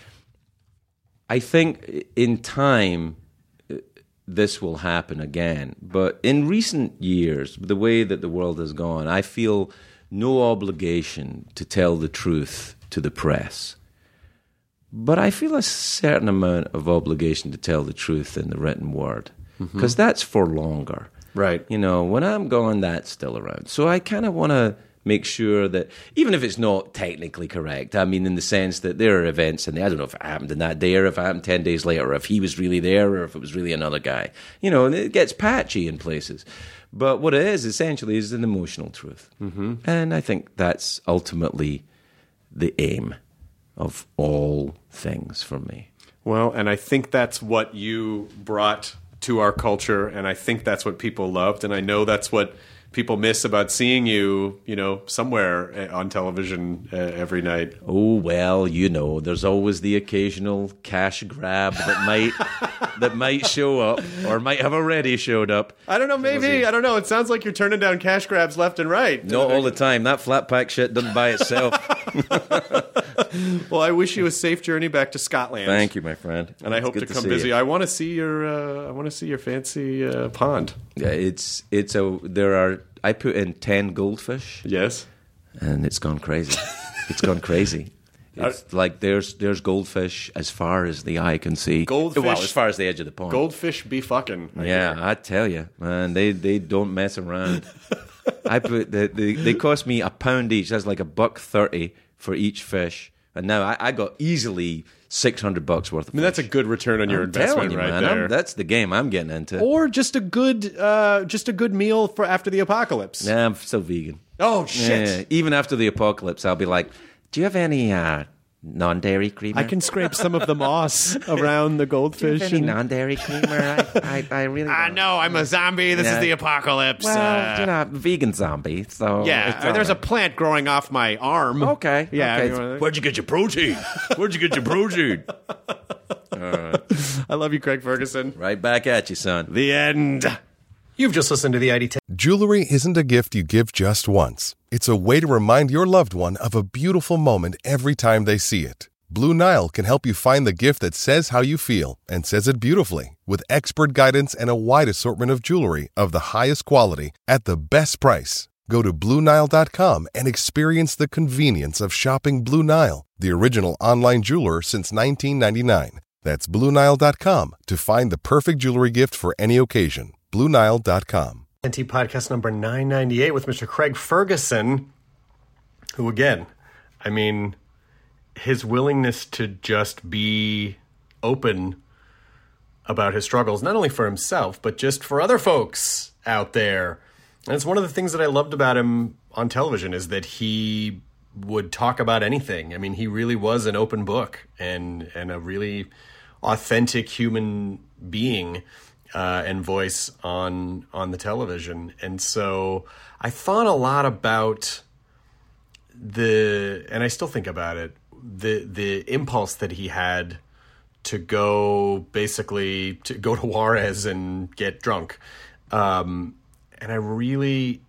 Speaker 1: think in time... this will happen again. But in recent years, the way that the world has gone, I feel no obligation to tell the truth to the press. But I feel a certain amount of obligation to tell the truth in the written word, because that's for longer.
Speaker 2: Right.
Speaker 1: When I'm gone, that's still around. So I kind of want to make sure that, even if it's not technically correct, I mean, in the sense that there are events, and I don't know if it happened in that day, or if it happened 10 days later, or if he was really there, or if it was really another guy. And it gets patchy in places. But what it is, essentially, is an emotional truth. Mm-hmm. And I think that's ultimately the aim of all things for me.
Speaker 2: Well, and I think that's what you brought to our culture, and I think that's what people loved, and I know that's what people miss about seeing you, somewhere on television every night.
Speaker 1: Oh, well, there's always the occasional cash grab that might show up, or might have already showed up.
Speaker 2: I don't know, maybe. I don't know. It sounds like you're turning down cash grabs left and right.
Speaker 1: Not all the time. That flat pack shit doesn't buy itself.
Speaker 2: Well, I wish you a safe journey back to Scotland.
Speaker 1: Thank you, my friend.
Speaker 2: And I hope to come visit you. I want to see your fancy pond.
Speaker 1: Yeah, I put in 10 goldfish.
Speaker 2: Yes.
Speaker 1: And it's gone crazy. It's like there's goldfish as far as the eye can see.
Speaker 2: Goldfish.
Speaker 1: Well, as far as the edge of the pond.
Speaker 2: Goldfish be fucking.
Speaker 1: I tell you, man, they don't mess around. I put they cost me £1 each. That's like $1.30 for each fish. And now I got easily $600 worth of fish.
Speaker 2: That's a good return on your investment,
Speaker 1: man,
Speaker 2: there.
Speaker 1: That's the game I'm getting into.
Speaker 2: Or just a good meal for after the apocalypse.
Speaker 1: Nah, I'm still vegan.
Speaker 2: Oh shit!
Speaker 1: Yeah, even after the apocalypse, I'll be like, "Do you have any non-dairy creamer?
Speaker 2: I can scrape some of the moss around the goldfish.
Speaker 1: Do you have any non-dairy creamer? I really don't.
Speaker 2: No, I'm a zombie. This is the apocalypse.
Speaker 1: Well, vegan zombie. So
Speaker 2: there's a plant growing off my arm.
Speaker 1: Okay.
Speaker 2: Yeah.
Speaker 1: Okay. Where'd you get your protein?
Speaker 2: I love you, Craig Ferguson.
Speaker 1: Right back at you, son.
Speaker 2: The end. You've just listened to the ID10.
Speaker 8: Jewelry isn't a gift you give just once. It's a way to remind your loved one of a beautiful moment every time they see it. Blue Nile can help you find the gift that says how you feel and says it beautifully, with expert guidance and a wide assortment of jewelry of the highest quality at the best price. Go to BlueNile.com and experience the convenience of shopping Blue Nile, the original online jeweler since 1999. That's BlueNile.com to find the perfect jewelry gift for any occasion. BlueNile.com.
Speaker 6: NT podcast number 998 with Mr. Craig Ferguson, who, again, I mean, his willingness to just be open about his struggles, not only for himself, but just for other folks out there. And it's one of the things that I loved about him on television, is that he would talk about anything. I mean, he really was an open book and a really authentic human being. and voice on the television. And so I thought a lot about and I still think about it, the impulse that he had to go to Juarez and get drunk. And I really,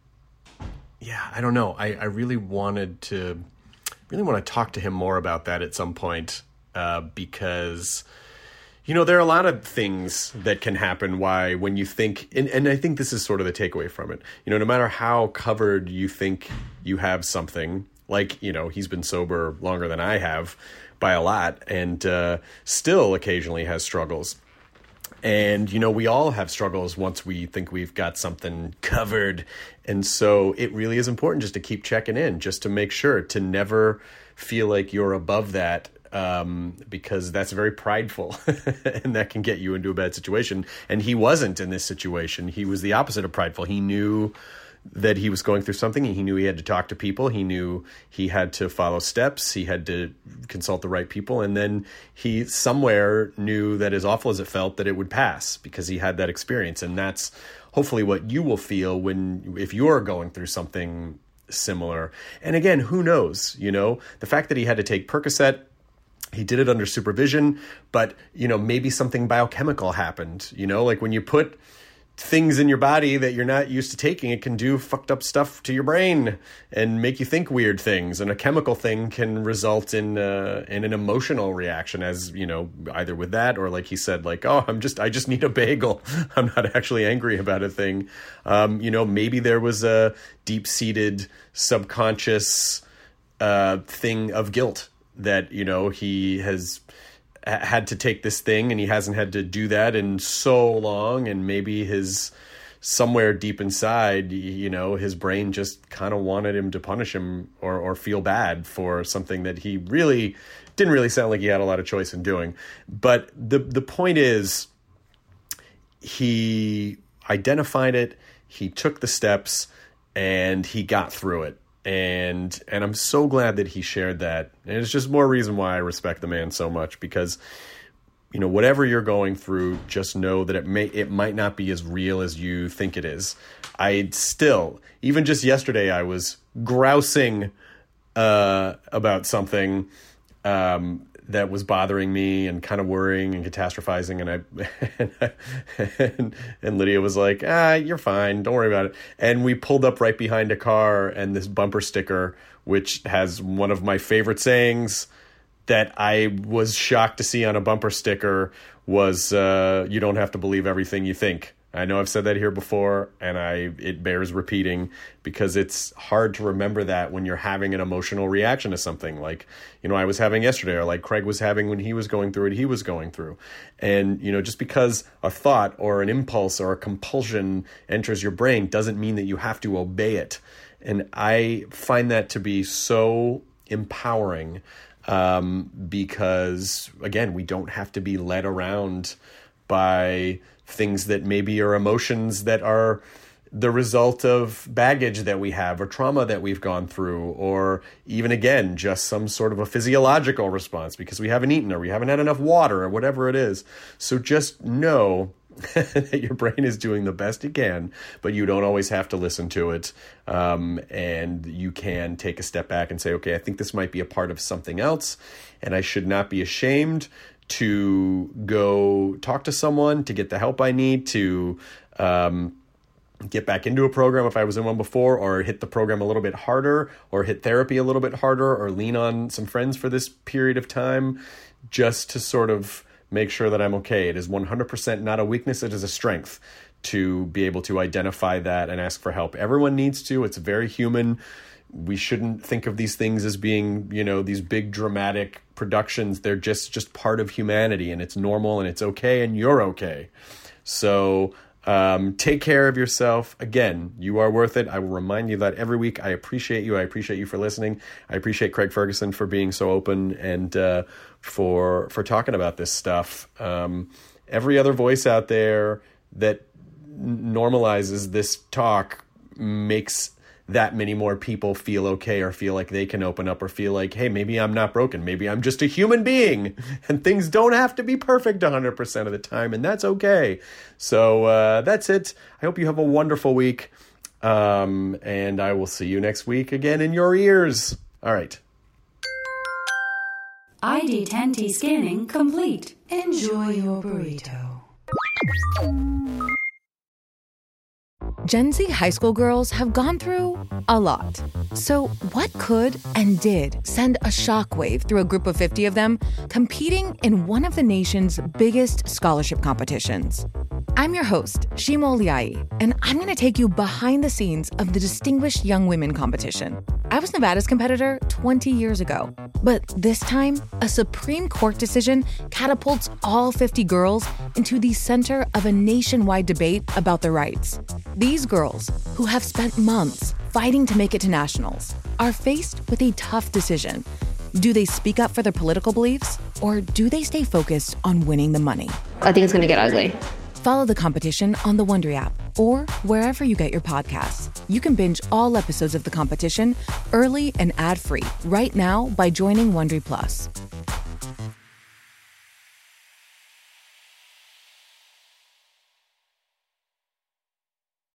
Speaker 6: I don't know. I really want to talk to him more about that at some point, because, there are a lot of things that can happen when you think, and I think this is sort of the takeaway from it, no matter how covered you think you have something, like, he's been sober longer than I have by a lot, and still occasionally has struggles. And, we all have struggles once we think we've got something covered. And so it really is important just to keep checking in, just to make sure to never feel like you're above that, because that's very prideful and that can get you into a bad situation. And he wasn't in this situation. He was the opposite of prideful. He knew that he was going through something. He knew he had to talk to people. He knew he had to follow steps. He had to consult the right people. And then he somewhere knew that, as awful as it felt, that it would pass, because he had that experience. And that's hopefully what you will feel if you're going through something similar. And again, who knows, the fact that he had to take Percocet, he did it under supervision, but, maybe something biochemical happened, like when you put things in your body that you're not used to taking, it can do fucked up stuff to your brain and make you think weird things. And a chemical thing can result in an emotional reaction, as, either with that or, like he said, like, oh, I just need a bagel. I'm not actually angry about a thing. Maybe there was a deep-seated subconscious thing of guilt that, he has had to take this thing and he hasn't had to do that in so long, and maybe somewhere deep inside, his brain just kind of wanted him to punish him or feel bad for something that he really didn't really sound like he had a lot of choice in doing. But the point is, he identified it, he took the steps, and he got through it. And I'm so glad that he shared that. And it's just more reason why I respect the man so much, because, whatever you're going through, just know that it might not be as real as you think it is. Even just yesterday, I was grousing about something that was bothering me and kind of worrying and catastrophizing. And Lydia was like, you're fine. Don't worry about it. And we pulled up right behind a car, and this bumper sticker, which has one of my favorite sayings that I was shocked to see on a bumper sticker, was, you don't have to believe everything you think. I know I've said that here before, and it bears repeating, because it's hard to remember that when you're having an emotional reaction to something like, I was having yesterday, or like Craig was having when he was going through what he was going through. And, just because a thought or an impulse or a compulsion enters your brain doesn't mean that you have to obey it. And I find that to be so empowering, because, again, we don't have to be led around by things that maybe are emotions that are the result of baggage that we have or trauma that we've gone through, or even, again, just some sort of a physiological response because we haven't eaten or we haven't had enough water or whatever it is. So just know that your brain is doing the best it can, but you don't always have to listen to it. And you can take a step back and say, okay, I think this might be a part of something else, and I should not be ashamed to go talk to someone to get the help I need to get back into a program if I was in one before, or hit the program a little bit harder, or hit therapy a little bit harder, or lean on some friends for this period of time, just to sort of make sure that I'm okay. It is 100% not a weakness. It is a strength to be able to identify that and ask for help. Everyone needs to. It's very human. We shouldn't think of these things as being, these big dramatic productions. They're just part of humanity, and it's normal and it's okay, and you're okay. So take care of yourself. Again, you are worth it. I will remind you that every week. I appreciate you. I appreciate you for listening. I appreciate Craig Ferguson for being so open and for talking about this stuff. Every other voice out there that normalizes this talk makes
Speaker 2: that many more people feel okay or feel like they can open up or feel like, hey, maybe I'm not broken. Maybe I'm just a human being and things don't have to be perfect 100% of the time, and that's okay. So that's it. I hope you have a wonderful week, and I will see you next week again in your ears. All right.
Speaker 7: ID10T scanning complete. Enjoy your burrito.
Speaker 9: Gen Z high school girls have gone through a lot. So what could and did send a shockwave through a group of 50 of them competing in one of the nation's biggest scholarship competitions? I'm your host, Shima Oliai, and I'm going to take you behind the scenes of the Distinguished Young Women competition. I was Nevada's competitor 20 years ago, but this time, a Supreme Court decision catapults all 50 girls into the center of a nationwide debate about their rights. These girls, who have spent months fighting to make it to nationals, are faced with a tough decision. Do they speak up for their political beliefs, or do they stay focused on winning the money?
Speaker 10: I think it's going to get ugly.
Speaker 9: Follow the competition on the Wondery app or wherever you get your podcasts. You can binge all episodes of the competition early and ad-free right now by joining Wondery Plus.